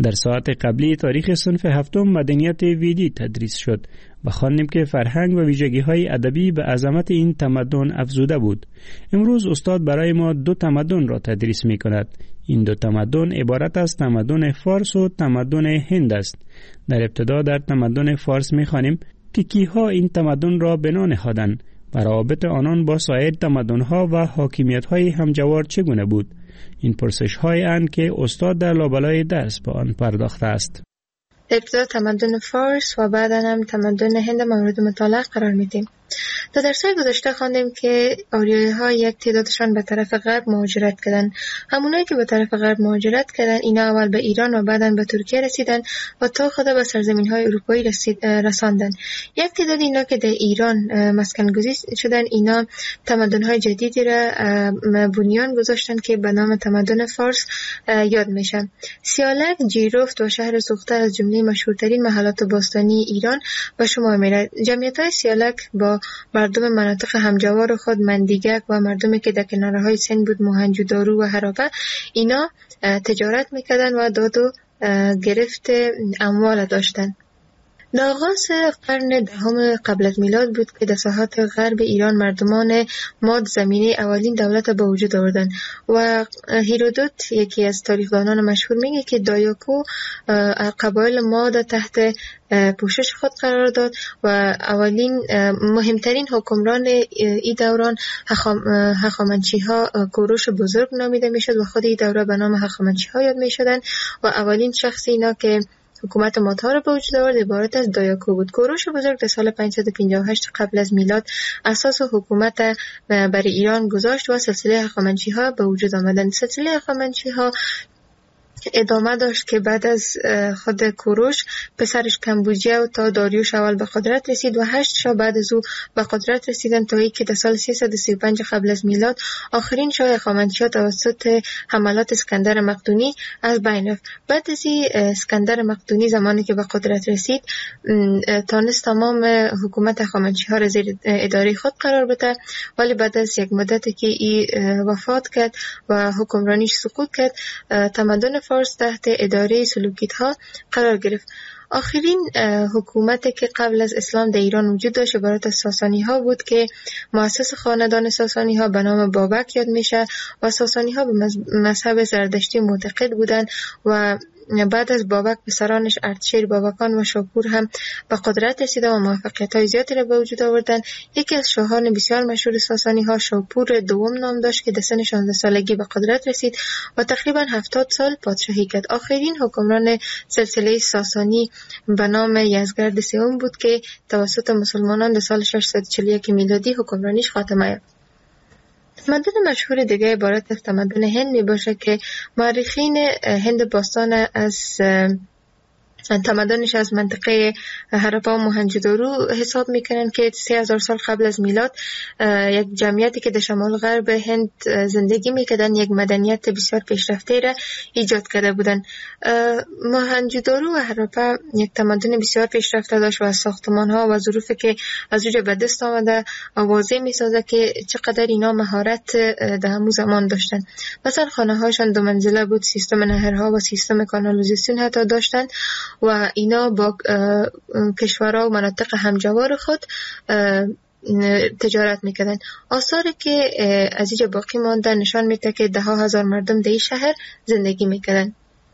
در ساعت قبلی تاریخ صنف هفتم مدنیت ویدی تدریس شد و خواندیم که فرهنگ و ویژگی‌های ادبی به عظمت این تمدن افزوده بود. امروز استاد برای ما 2 تمدن را تدریس می‌کند. این 2 تمدن عبارت از تمدن فارس و تمدن هند است. در ابتدا در تمدن فارس می‌خوانیم که کیها این تمدن را بنا نهادند و روابط آنان با سایر تمدن‌ها و حاکمیت‌های همجوار چگونه بود. این پرسش‌های اند که استاد در لابلای درس به آن پرداخته است. ابتدا تمدن فارس و بعدا هم تمدن هند مورد مطالعه قرار میدیم. در درس‌های گذشته خواندیم که آریایی‌ها یک تعدادشان به طرف غرب مهاجرت کردند. همونایی که به طرف غرب مهاجرت کردند اینا اول به ایران و بعداً به ترکیه رسیدن و تا خود به سرزمین‌های اروپایی رساندن. یک تعداد اینا که در ایران مسکن گزین شدن اینا تمدن‌های جدیدی را بنیان گذاشتن که به نام تمدن فارس یاد میشن. سیالک، جیرفت و شهر سوخته از جمله مشهورترین محلات باستانی ایران به شمار می‌رود. جمعیت‌های سیالک با مردم مناطق همجوار خود مندیگک و مردمی که در کنارهای سند بود موهنجودارو و هرابه اینا تجارت میکردن و داد و گرفت اموال داشتن. در آغاز قرن دهم قبل از میلاد بود که در ساحات غرب ایران مردمان ماد زمینه اولین دولت به وجود آوردند و هیرودوت یکی از تاریخدانان مشهور میگه که دایاکو قبایل ماد تحت پوشش خود قرار داد و اولین مهمترین حکمران این دوران هخامنشی ها کوروش بزرگ نامیده میشد و خود این دوره به نام هخامنشی ها یاد میشدن و اولین شخصی اینا که حکومت مادها را به وجود آورد عبارت از دایاکو بود. کوروش بزرگ در سال 558 قبل از میلاد اساس حکومت برای ایران گذاشت و سلسله هخامنشی ها به وجود آمدند. سلسله هخامنشی ها ادامه داشت که بعد از خود کوروش پسرش کمبوجیه و تا داریوش اول به قدرت رسید و 8 شاه بعد از او به قدرت رسیدن تا اینکه در سال 335 قبل از میلاد آخرین شاه هخامنشی‌ها توسط حملات اسکندر مقدونی از بین رفت. بعد از این اسکندر مقدونی زمانی که به قدرت رسید تانست تمام حکومت هخامنشی‌ها را زیر اداره خود قرار بده، ولی بعد از یک مدتی که این وفات کرد و حکمرانیش سقوط کرد تمدن فارس تحت اداره سلوکیدها قرار گرفت. آخرین حکومتی که قبل از اسلام در ایران وجود داشت عبارت از ساسانی ها بود که مؤسس خاندان ساسانی ها به نام بابک یاد میشه و ساسانی ها به مذهب زردشتی معتقد بودند و بعد از بابک پسرانش اردشیر، بابکان و شاپور هم به قدرت رسیدن و موفقیت‌های زیادی را به وجود آوردند. یکی از شاهان بسیار مشهور ساسانی ها شاپور دوم نام داشت که در سن 16 سالگی به قدرت رسید و تقریبا 70 سال پادشاهی کرد. آخرین حکمران سلسله ساسانی به نام یزگرد سوم بود که توسط مسلمانان در سال 641 میلادی حکمرانیش خاتمه یافت. تمدن مشهور دیگه عبارت از تمدن هند می باشه که مورخین هند باستان از تمدنش از منطقه هراپا و موهنجودارو حساب میکنن که 3000 سال قبل از میلاد یک جمعیتی که در شمال غرب هند زندگی میکردن یک مدنیت بسیار پیشرفته را ایجاد کرده بودن. موهنجودارو و هراپا یک تمدن بسیار پیشرفته داشت و از ساختمان ها و ظروفی که از اونجا به دست آمده واضح میسازه که چقدر اینا مهارت در همون زمان داشتن. مثلا خانه هاشان 2 منزله بود، سیستم نهرها و سیستم کانالیزاسیون حتی داشتن و اینا با کشورها و مناطق همجوار خود تجارت میکردن. آثاری که از اینجا باقی مانده نشان میده که 10,000 مردم در این شهر زندگی میکردن.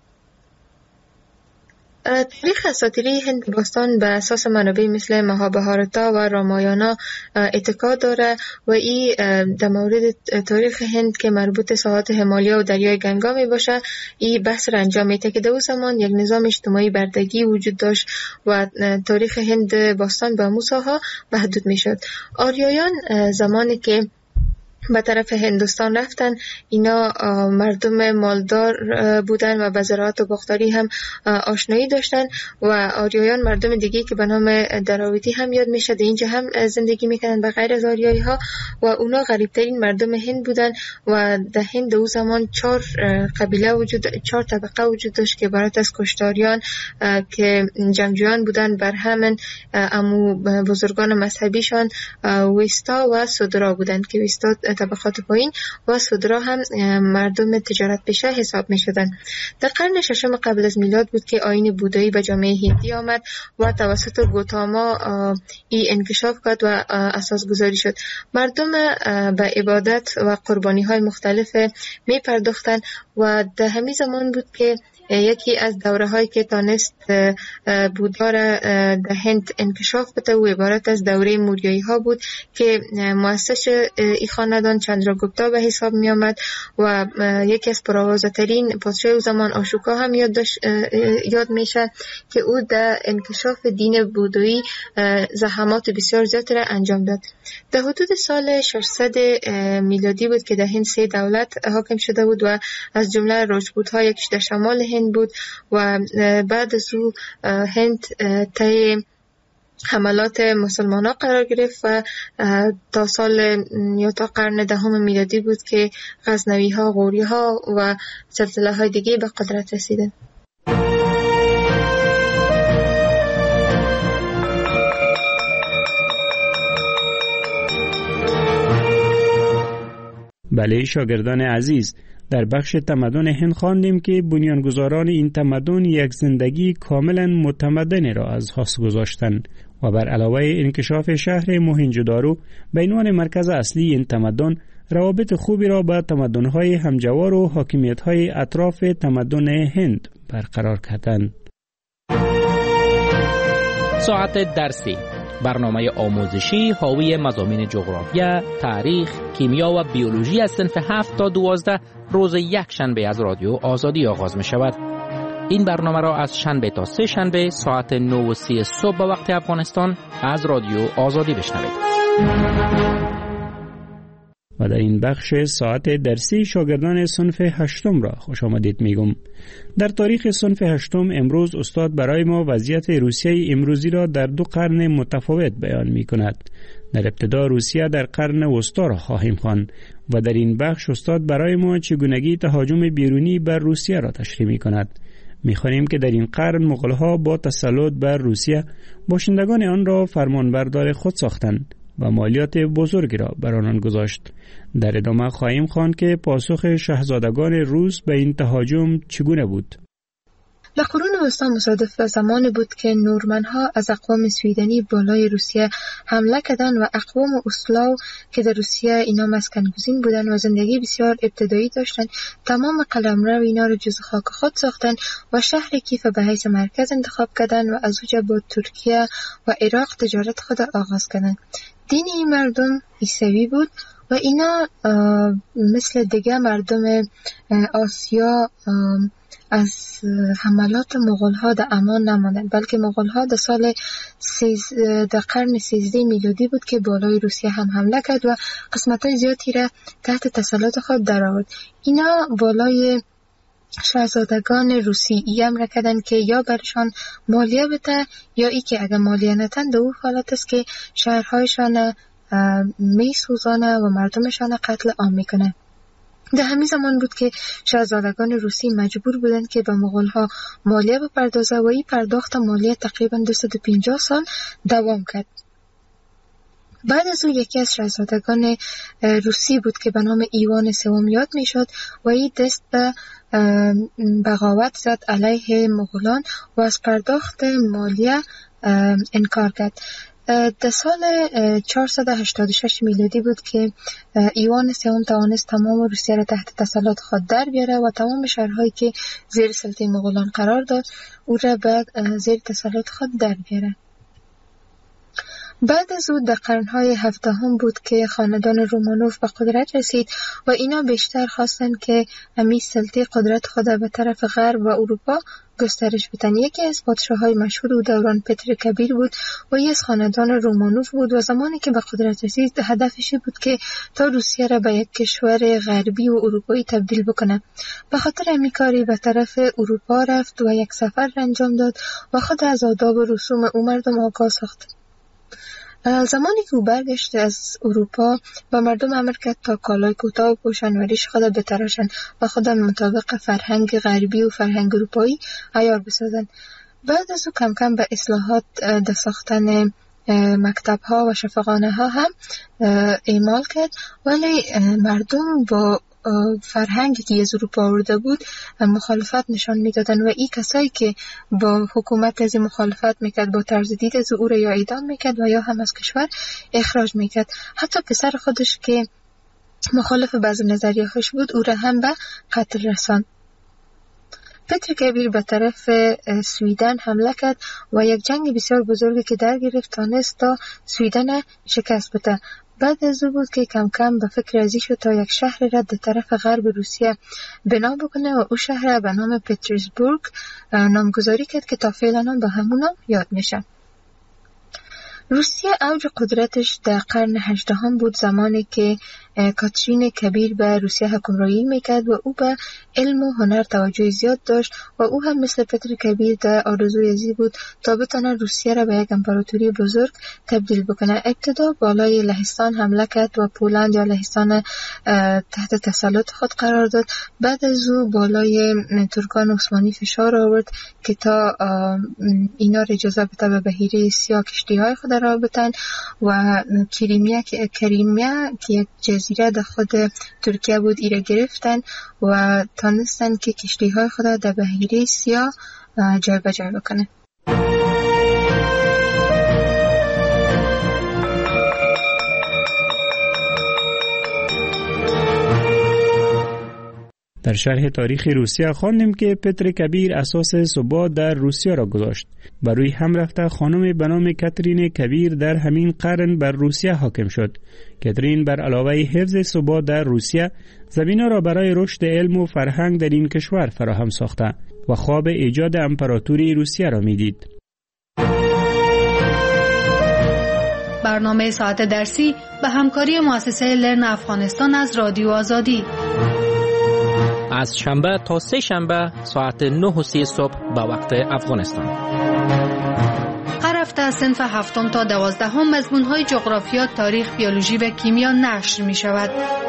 تاریخ اساطیری هند باستان به اساس منابع مثل مهابهارتا و رامایانا اتکا داره و این در مورد تاریخ هند که مربوط ساحات همالیا و دریای گنگا می باشه این بحث را انجام میده که در اون زمان یک نظام اجتماعی بردگی وجود داشت و تاریخ هند باستان به موساها محدود می شد. آریایان زمانی که به طرف هندوستان رفتن اینا مردم مالدار بودن و به زراعت و باغداری هم آشنایی داشتن و آریایان مردم دیگه که به نام دراویدی هم یاد میشه در اینجا هم زندگی میکنن به غیر از آریایی ها و اونا غریبترین مردم هند بودن و در هند او زمان 4 طبقه وجود داشت که عبارت از کشتاریان که جنگجویان بودن بر همین امو بزرگان مذهبیشان ویستا و سودرا بودن که ویستا طبقات پایین و سودرا هم مردم تجارت پیشه حساب می شدن. در قرن ششم قبل از میلاد بود که آیین بودایی به جامعه هندی آمد و توسط گوتاما ای انکشاف کرد و اساس گذاری شد. مردم به عبادت و قربانی های مختلف می پرداختن و در همین زمان بود که یکی از دوره هایی که تانست بودا را در هند انکشاف بده و عبارت از دوره موریایی ها بود که مؤسس این خاندان چندراگوپتا به حساب می آمد و یکی از پرآوازه‌ترین پادشاه او زمان آشوکا هم یاد میشه که او در انکشاف دین بودایی زحمات بسیار زیاد را انجام داد. در حدود سال 600 میلادی بود که در هند 3 دولت حاکم شده بود و از جمله راجپوت ها یکیش در شمال هند بود و بعد از او هند طی حملات مسلمان ها قرار گرفت و تا سال یا تا قرن دهم میلادی بود که غزنوی ها، غوری ها و سلسله های دیگه به قدرت رسیدند. بله شاگردان عزیز، در بخش تمدن هند خواندیم که بنیانگذاران این تمدن یک زندگی کاملا متمدن را از آغاز گذاشتند و بر علاوه انکشاف شهر موهنجودارو به عنوان مرکز اصلی این تمدن روابط خوبی را با تمدن‌های همجوار و حاکمیت‌های اطراف تمدن هند برقرار کردند. ساعت درسی، برنامه آموزشی حاوی مضامین جغرافیا، تاریخ، کیمیا و بیولوژی از صنف 7 تا 12 روز یک شنبه از رادیو آزادی آغاز می شود. این برنامه را از شنبه تا 3 شنبه ساعت 9:30 صبح به وقت افغانستان از رادیو آزادی بشنوید. و در این بخش ساعت درسی شاگردان صنف 8 را خوش آمدید میگم. در تاریخ صنف 8 امروز استاد برای ما وضعیت روسیه امروزی را در 2 قرن متفاوت بیان می کند. در ابتدا روسیه در قرن وسطا را خواهیم خواند و در این بخش استاد برای ما چگونگی تهاجم بیرونی بر روسیه را تشریح می کند. می خوانیم که در این قرن مغول‌ها با تسلط بر روسیه باشندگان آن را فرمانبردار خود ساختند و مالیات بزرگی را بر آنان گذاشت. در ادامه خواهیم خواند که پاسخ شاهزادگان روس به این تهاجم چگونه بود. در قرون وسطا مصادف به زمانی بود که نورمنها از اقوام سویدنی بالای روسیه حمله کردند و اقوام اسلاو که در روسیه اینا مسکن‌گزین بودند و زندگی بسیار ابتدایی داشتند تمام قلمرو اینا را جز خاک خود ساختند و شهر کیف به حیث مرکز انتخاب کردند و از اونجا با ترکیه و عراق تجارت خود آغاز کردند. دین این مردم عیسوی بود و اینا مثل دیگه مردم آسیا از حملات مغول‌ها در امان نماندند، بلکه مغول‌ها در قرن 13 میلادی بود که بالای روسیه هم حمله کرد و قسمت‌های زیادی را تحت تسلط خود درآورد. اینا بالای شاهزادگان روسی امر کردند که یا برشان مالیه بده یا ای که اگر مالیه ندن در اون حالت است که شهرهایشان می سوزانه و مردمشان قتل عام میکنه. در همین زمان بود که شاهزادگان روسی مجبور بودند که به مغول‌ها مالیه بپردازه و این پرداخت مالیه تقریبا 250 سال دوام کرد. بعد از او یکی از شاهزادگان روسی بود که به نام ایوان سوم یاد میشد و این دست به بغاوت زد علیه مغولان و از پرداخت مالیه انکار کرد. در سال 486 میلادی بود که ایوان سوم توانست تمام روسیه را تحت تسلط خود در بیاره و تمام شهرهایی که زیر سلطه مغولان قرار داد او را به زیر تسلط خود در بیاره. بعد از او در قرنهای 17 بود که خاندان رومانوف به قدرت رسید و اینا بیشتر خواستند که امی سلطه قدرت خود به طرف غرب و اروپا گسترش بدن. یکی از پادشاه‌های مشهور او دوران پتر کبیر بود و یکی از خاندان رومانوف بود و زمانی که به قدرت رسید هدفش بود که تا روسیه را به یک کشور غربی و اروپایی تبدیل بکنه. به خاطر همین کاری به طرف اروپا رفت و یک سفر انجام داد و خود از آداب و رسوم او مردم آگاه ساخت. زمانی که او برگشت از اروپا و مردم امر کرد تا کالای کوتاه بپوشند و ریش خود بتراشند و خود مطابق فرهنگ غربی و فرهنگ اروپایی عیار بسازند. بعد از او کم کم به اصلاحات در ساختن مکتب ها و شفاخانه ها هم اعمال کرد، ولی مردم با فرهنگی که از اروپا آورده بود مخالفت نشان میدادن و این کسایی که با حکومت از مخالفت میکرد، با طرز دید از او را یا اعدام میکرد و یا هم از کشور اخراج میکرد. حتی پسر خودش که مخالف بعض نظریه‌هاش بود او را هم به قتل رساند. پتر کبیر به طرف سویدن حمله کرد و یک جنگ بسیار بزرگی که در گرفت تانست تا سویدن شکست بده. بعد از او بود که کم کم به فکر ازی شد تا یک شهر را در طرف غرب روسیه بنا بکنه و او شهر به نام پترزبورگ نامگذاری کرد که تا فعلا هم به همون نام یاد میشه. روسیه اوج قدرتش در قرن 18 بود، زمانی که کاترین کبیر به روسیه حکمرانی میکرد و او به علم و هنر توجه زیاد داشت و او هم مثل پتر کبیر در آرزوی ازی بود تا بتونه روسیه را به یک امپراتوری بزرگ تبدیل بکنه. ابتدا بالای لهستان حمله کرد و پولند یا لهستان تحت تسلط خود قرار داد. بعد از او بالای ترکان عثمانی فشار آورد که تا اینا را اجازه بده به بحیره سیاه کشتی‌های خود را بتن و کریمیا که یک جزیره در خود ترکیه بود ایره گرفتن و تانستن که کشتی‌های خود در بحیره سیاه جای به جای بکنه. در شرح تاریخ روسیه خواندیم که پتر کبیر اساس ثبات در روسیه را گذاشت. بر روی هم رفته خانم به نام کاترین کبیر در همین قرن بر روسیه حاکم شد. کاترین بر علاوه حفظ ثبات در روسیه زمینه را برای رشد علم و فرهنگ در این کشور فراهم ساخته و خواب ایجاد امپراتوری روسیه را میدید. برنامه ساعت درسی به همکاری مؤسسه لرن افغانستان از رادیو آزادی از شنبه تا سه شنبه ساعت 9:30 صبح به وقت افغانستان. هر هفته صنف 7 تا 12 مضمون‌های جغرافیا، تاریخ، بیولوژی و کیمیا نشر می‌شود.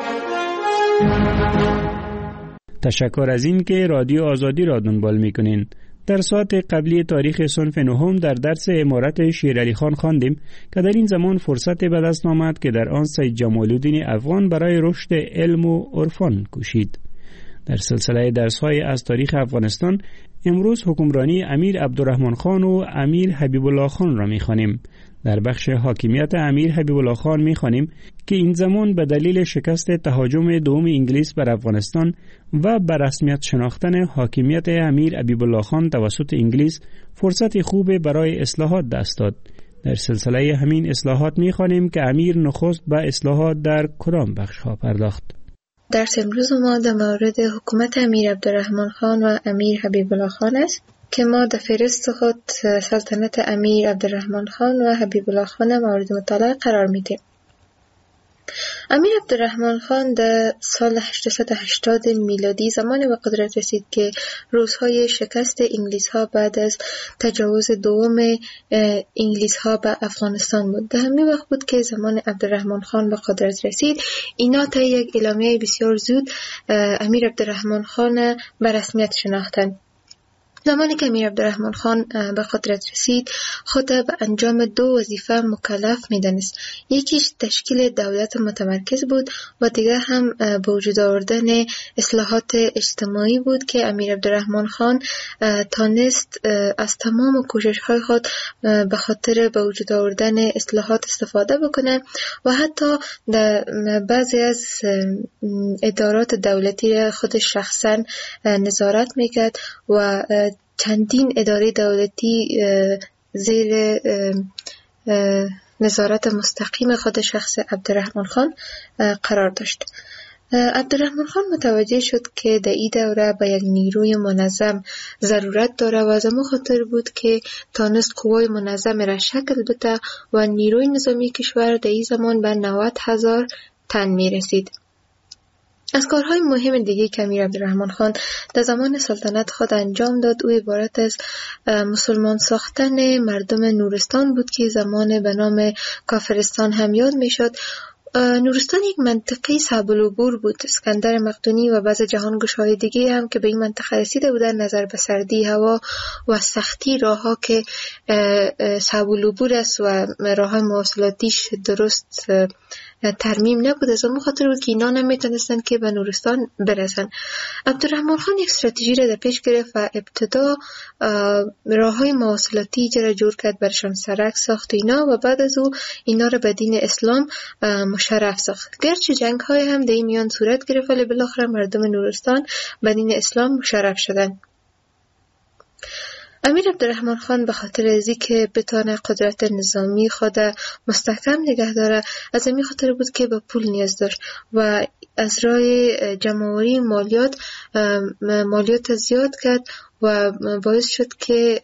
تشکر از این که رادیو آزادی را دنبال می‌کنین. در ساعت قبلی تاریخ صنف 9 در درس عمارت شیرعلی خان خواندیم که در این زمان فرصت به دست آمد که در آن سید جمال الدین افغان برای رشد علم و عرفان کوشید. در سلسله درس‌های از تاریخ افغانستان امروز حکمرانی امیر عبدالرحمن خان و امیر حبیب الله خان را می‌خوانیم. در بخش حاکمیت امیر حبیب الله خان می‌خوانیم که این زمان به دلیل شکست تهاجم دوم انگلیس بر افغانستان و به رسمیت شناختن حاکمیت امیر حبیب الله خان توسط انگلیس فرصت خوب برای اصلاحات دست داد. در سلسله همین اصلاحات می‌خوانیم که امیر نخست به اصلاحات در کدام بخش‌ها پرداخت. درس امروز ما در مورد حکومت امیر عبدالرحمن خان و امیر حبیب الله خان است که ما در فهرست خود سلطنت امیر عبدالرحمن خان و حبیب الله خان مورد مطالعه قرار میدیم. امیر عبدالرحمن خان در سال 880 میلادی زمانی به قدرت رسید که روزهای شکست انگلیس ها بعد از تجاوز دوم انگلیس ها به افغانستان بود. در همین وقت بود که زمان عبدالرحمن خان به قدرت رسید. اینا تا یک اعلامیه بسیار زود امیر عبدالرحمن خان به رسمیت شناختند. زمانی که امیر عبدالرحمن خان به قدرت رسید خود به انجام دو وظیفه مکلف می‌دانست. یکیش تشکیل دولت متمرکز بود و دیگر هم به وجود آوردن اصلاحات اجتماعی بود که امیر عبدالرحمن خان تانست از تمام کوشش‌های خود به خاطر به وجود آوردن اصلاحات استفاده بکنه و حتی در بعضی از ادارات دولتی خود شخصا نظارت میکرد و چندین اداره دولتی زیر نظارت مستقیم خود شخص عبدالرحمن خان قرار داشت. عبدالرحمن خان متوجه شد که در این دوره به یک نیروی منظم ضرورت داره و از همون خاطر بود که تانست قوای منظم را شکل بده و نیروی نظامی کشور در این زمان به 90,000 تن می رسید. از کارهای مهم دیگه که امیر عبدالرحمن خان در زمان سلطنت خود انجام داد او عبارت از مسلمان ساختن مردم نورستان بود که زمان به نام کافرستان هم یاد می شد نورستان یک منطقه صعب العبور بود. اسکندر مقدونی و بعض جهانگشاهای دیگه هم که به این منطقه رسیده بودن، نظر به سردی هوا و سختی راهها که صعب العبور است و راههای مواصلاتیش درست ترمیم نبود، از اون خاطر بود که اینا نمیتونستن که به نورستان برسن. عبدالرحمن خان یک استراتژی را در پیش گرفت و ابتدا راههای مواصلاتی را جور کرد، برشان سرک ساخت اینا و بعد از او اینا را به دین اسلام مشرف ساخت. گرچه جنگ های هم در این میان صورت گرفت ولی بالاخره مردم نورستان به دین اسلام مشرف شدن. امیر عبدالرحمن خان به خاطر از اینکه بتونه قدرت نظامی خود مستحکم نگه داره، از این خاطر بود که به پول نیاز داشت و از راه جمع‌آوری مالیات زیاد کرد و باعث شد که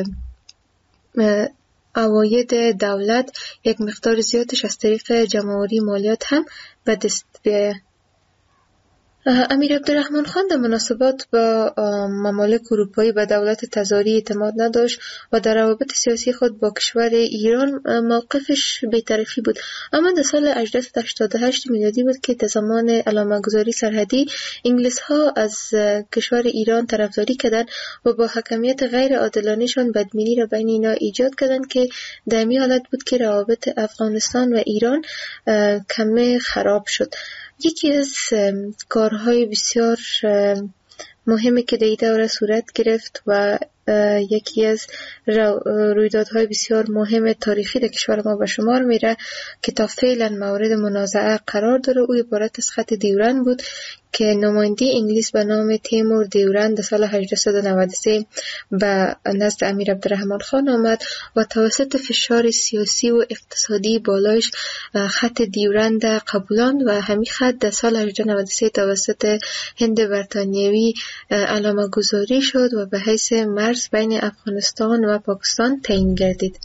عواید دولت یک مقدار زیادش از طریق جمع‌آوری مالیات هم به دست بیاید. امیر عبدالرحمن خان در مناسبات با ممالک اروپایی به دولت تزاری اعتماد نداشت و در روابط سیاسی خود با کشور ایران موقفش بی‌طرفی بود. اما در سال 1888 میلادی بود که در زمان علامت‌گذاری سرحدی انگلیس ها از کشور ایران طرفداری کردند و با حکمیت غیر عادلانه‌شان بدبینی را بین اینا ایجاد کردند که در این حالت بود که روابط افغانستان و ایران کمی خراب شد. یکی از کارهای بسیار مهمی که در این دوره صورت گرفت و یکی از رویدادهای بسیار مهم تاریخی در کشور ما به شمار میره که تا فعلا مورد منازعه قرار داره، او عبارت از خط دیورند بود که نماینده انگلیس به نام تیمور دیورند در سال 1893 به نزد امیر عبدالرحمن خان آمد و توسط فشار سیاسی و اقتصادی بالایش خط دیورند قبولاند و همین خط در سال 1893 توسط هند بریتانیایی علامت گذاری شد و به حیث مرز بین افغانستان و پاکستان تعیین گردید.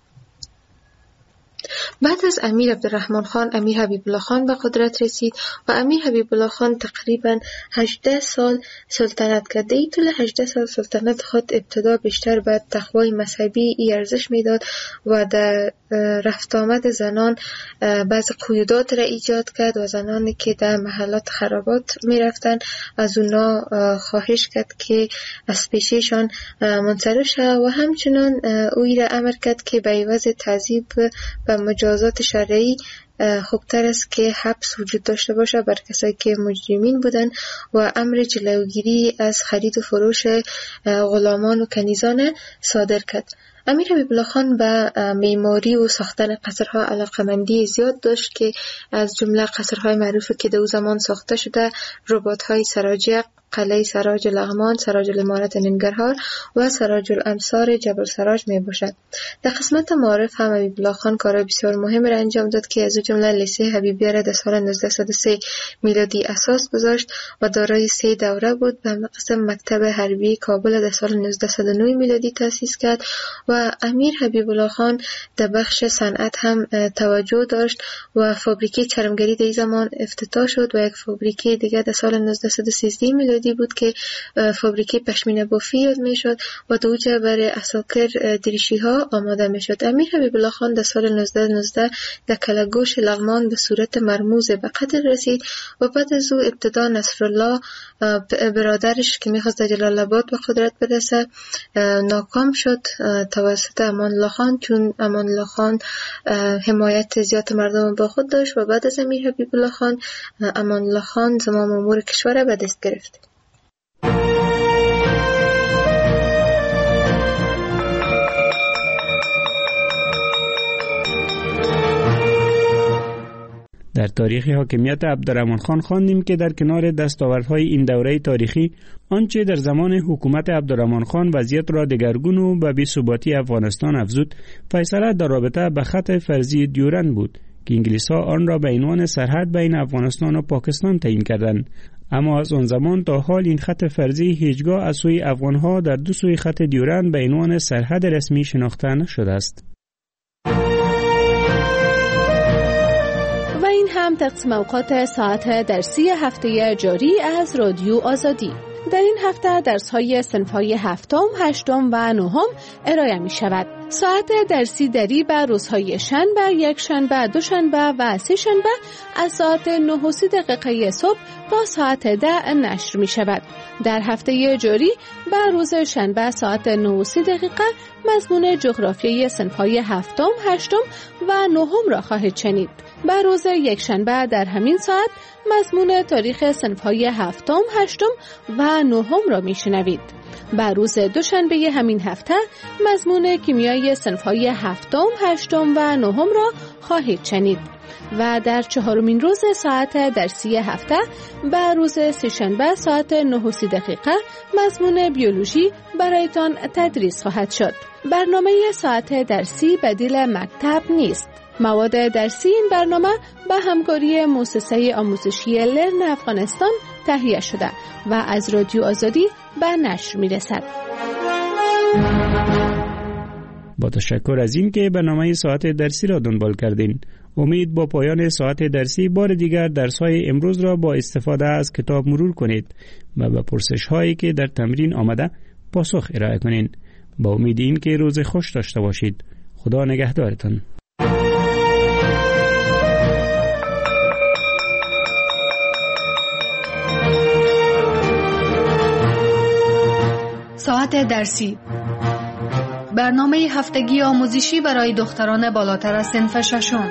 بعد از امیر عبدالرحمن خان امیر حبیب الله خان به قدرت رسید و امیر حبیب الله خان تقریبا 18 سال سلطنت کرد. در این طول 18 سال سلطنت خود ابتدا بیشتر به تقوای مذهبی ارزش میداد و در رفت آمد زنان بعض قیودات را ایجاد کرد و زنانی که در محلات خرابات می رفتن از اونا خواهش کرد که از پیششان منصرف شد و همچنان اوی را امر کرد که به عوض تعذیب و مجازات شرعی خوبتر است که حبس وجود داشته باشه بر کسایی که مجرمین بودن و امر جلوگیری از خرید و فروش غلامان و کنیزان صادر کرد. امیر حبیب الله خان به معماری و ساختن قصرها علاقمندی زیاد داشت که از جمله قصرهای معروفی که در اون زمان ساخته شده رباط‌های سراجق، قلعه سراج لغمان، سراج الامارت ننگرهار و سراج الامصار جبل سراج می باشد. در قسمت معارف هم حبیب الله خان کار بسیار مهم را انجام داد که از جمله لیسه حبیبیه را در سال 1903 میلادی اساس گذاشت و دارای 3 دوره بود. به همین قسم مکتب حربی کابل در سال 1909 میلادی تأسیس کرد و امیر حبیب الله خان در بخش صنعت هم توجه داشت و فابریکه چرمگری در این زمان افتتاح شد و یک فابریکه دیگر در سال 1913 میلادی بود که فابریکه پشمینه بافی یاد می شد و دوجه برای اساکر دریشی ها آماده می شد. امیر حبیب الله خان در سال 1919 در کلگوش لغمان به صورت مرموز به قتل رسید و بعد از او ابتدا نصرالله برادرش که می خواست در جلال آباد به قدرت برسه ناکام شد توسط امان الله خان، چون امان الله خان حمایت زیاد مردم با خود داشت و بعد از امیر حبیب الله خان امان الله خان زمام امور کشور را به دست گرفت. در تاریخ حاکمیت عبدالرحمن خان خواندیم که در کنار دستاوردهای این دوره تاریخی آنچه در زمان حکومت عبدالرحمن خان وضعیت را دگرگون و به بی‌ثباتی افغانستان افزود، فیصله در رابطه به خط فرضی دیورند بود که انگلیس‌ها آن را به عنوان سرحد بین افغانستان و پاکستان تعیین کردند. اما از آن زمان تا حال این خط فرضی هیچگاه از سوی افغان‌ها در دو سوی خط دیورند به عنوان سرحد رسمی شناخته نشده است. هم تقسیم اوقات ساعت درسی هفته جاری از رادیو آزادی. در این هفته درس‌های صنف‌های هفتم، هشتم و نهم ارائه می شود. ساعت درسی دری به روزهای شنبه، یک شنبه، دوشنبه و سه شنبه از ساعت 9:30 صبح تا ساعت 10 نشر می شود. در هفته جاری به روز شنبه ساعت 9:30 مضمون جغرافیایی صنف‌های هفتم، هشتم و نهم را خواهید شنید. به روز یک شنبه در همین ساعت مضمون تاریخ صنف‌های هفتم، هشتم و نهم را می شنوید. به روز دوشنبه همین هفته مضمون کیمیای صنف‌های هفتم، هشتم و نهم را خواهید شنید و در چهارمین روز ساعت درسی هفته به روز سه‌شنبه ساعت 9:30 مضمون بیولوژی برایتان تدریس خواهد شد. برنامه ساعت درسی بدیل مکتب نیست. مواد درسی این برنامه به همکاری مؤسسه آموزشی لرن افغانستان تهیه شده و از رادیو آزادی به نشر می رسد. با تشکر از این که برنامه ساعت درسی را دنبال کردین. امید با پایان ساعت درسی بار دیگر درس‌های امروز را با استفاده از کتاب مرور کنید و به پرسش‌هایی که در تمرین آمده پاسخ ارائه کنین. با امید این که روز خوش داشته باشید. خدا نگهدارتان. ساعت درسی، برنامه هفتگی آموزشی برای دختران بالاتر از صنف ششم.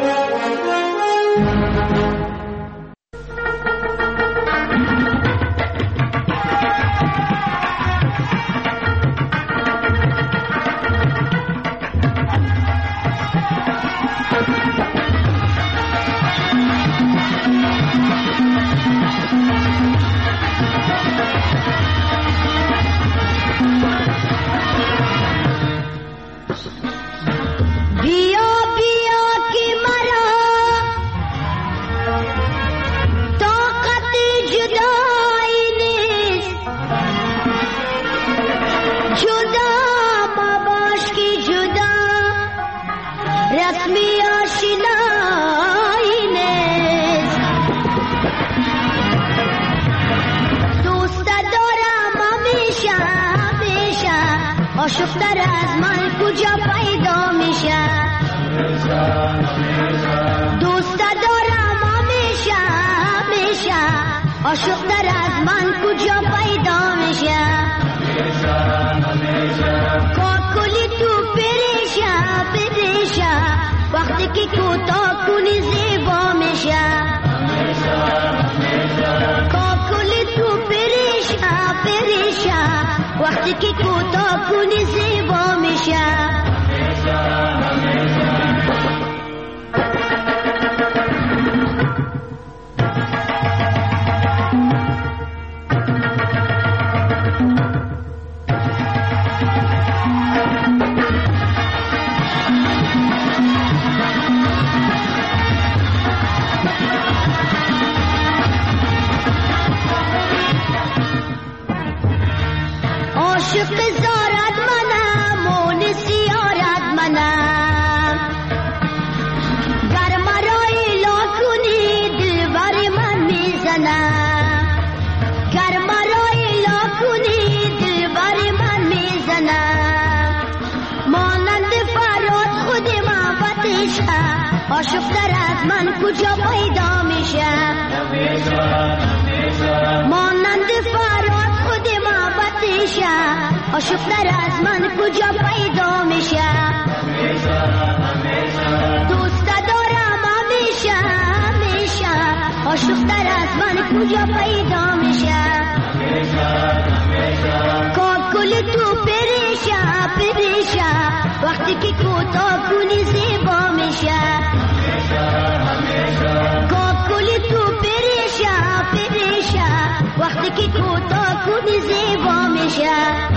آشفتر از من کجا پیدا میشه؟ دوست دارم همیشه آشفتر از من کجا پیدا میشه؟ کاکلی تو پریشه وقتی که کوتاه کنی زیبا میشه. کاکلی تو پریشه وقتی که کوتاه کنی زیبا میشه. عاشق زارد منم مونسی یارد منم گر مرا ایلا کنی دلبر من میزنم گر مرا ایلا کنی دلبر من میزنم مانند فراد خود محبتش عاشق‌تر از من کجا پیدا میشه. مانند فراد خود محبتش عاشق‌تر از من کجا پیدا میشه. دوست دارم همیشه عاشق‌تر از من کجا پیدا میشه. کاکل تو پریشه وقتی که کوتاه کنی زیبا میشه. کاکل تو پریشه وقتی که کوتاه کنی زیبا میشه.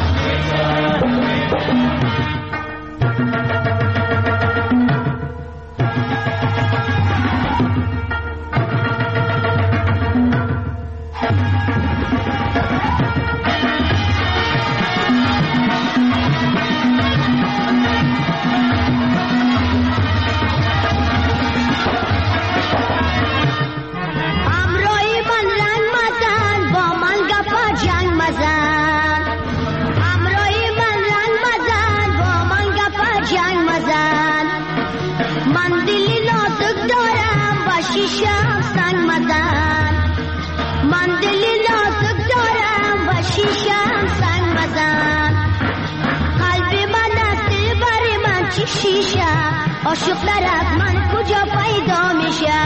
من دلی نازک دارم و شیشم سنگ بزن. قلب من است بر من چی شیشه، عاشق در از من کجا پیدا میشه.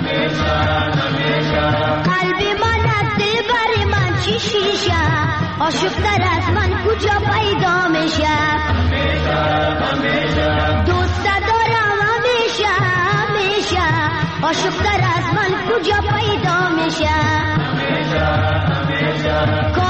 قلب من است بر من چی شیشه، عاشق در از من کجا پیدا میشه. دوست دارم همیشه همیشه، عاشق در از من کجا پیدا میشه.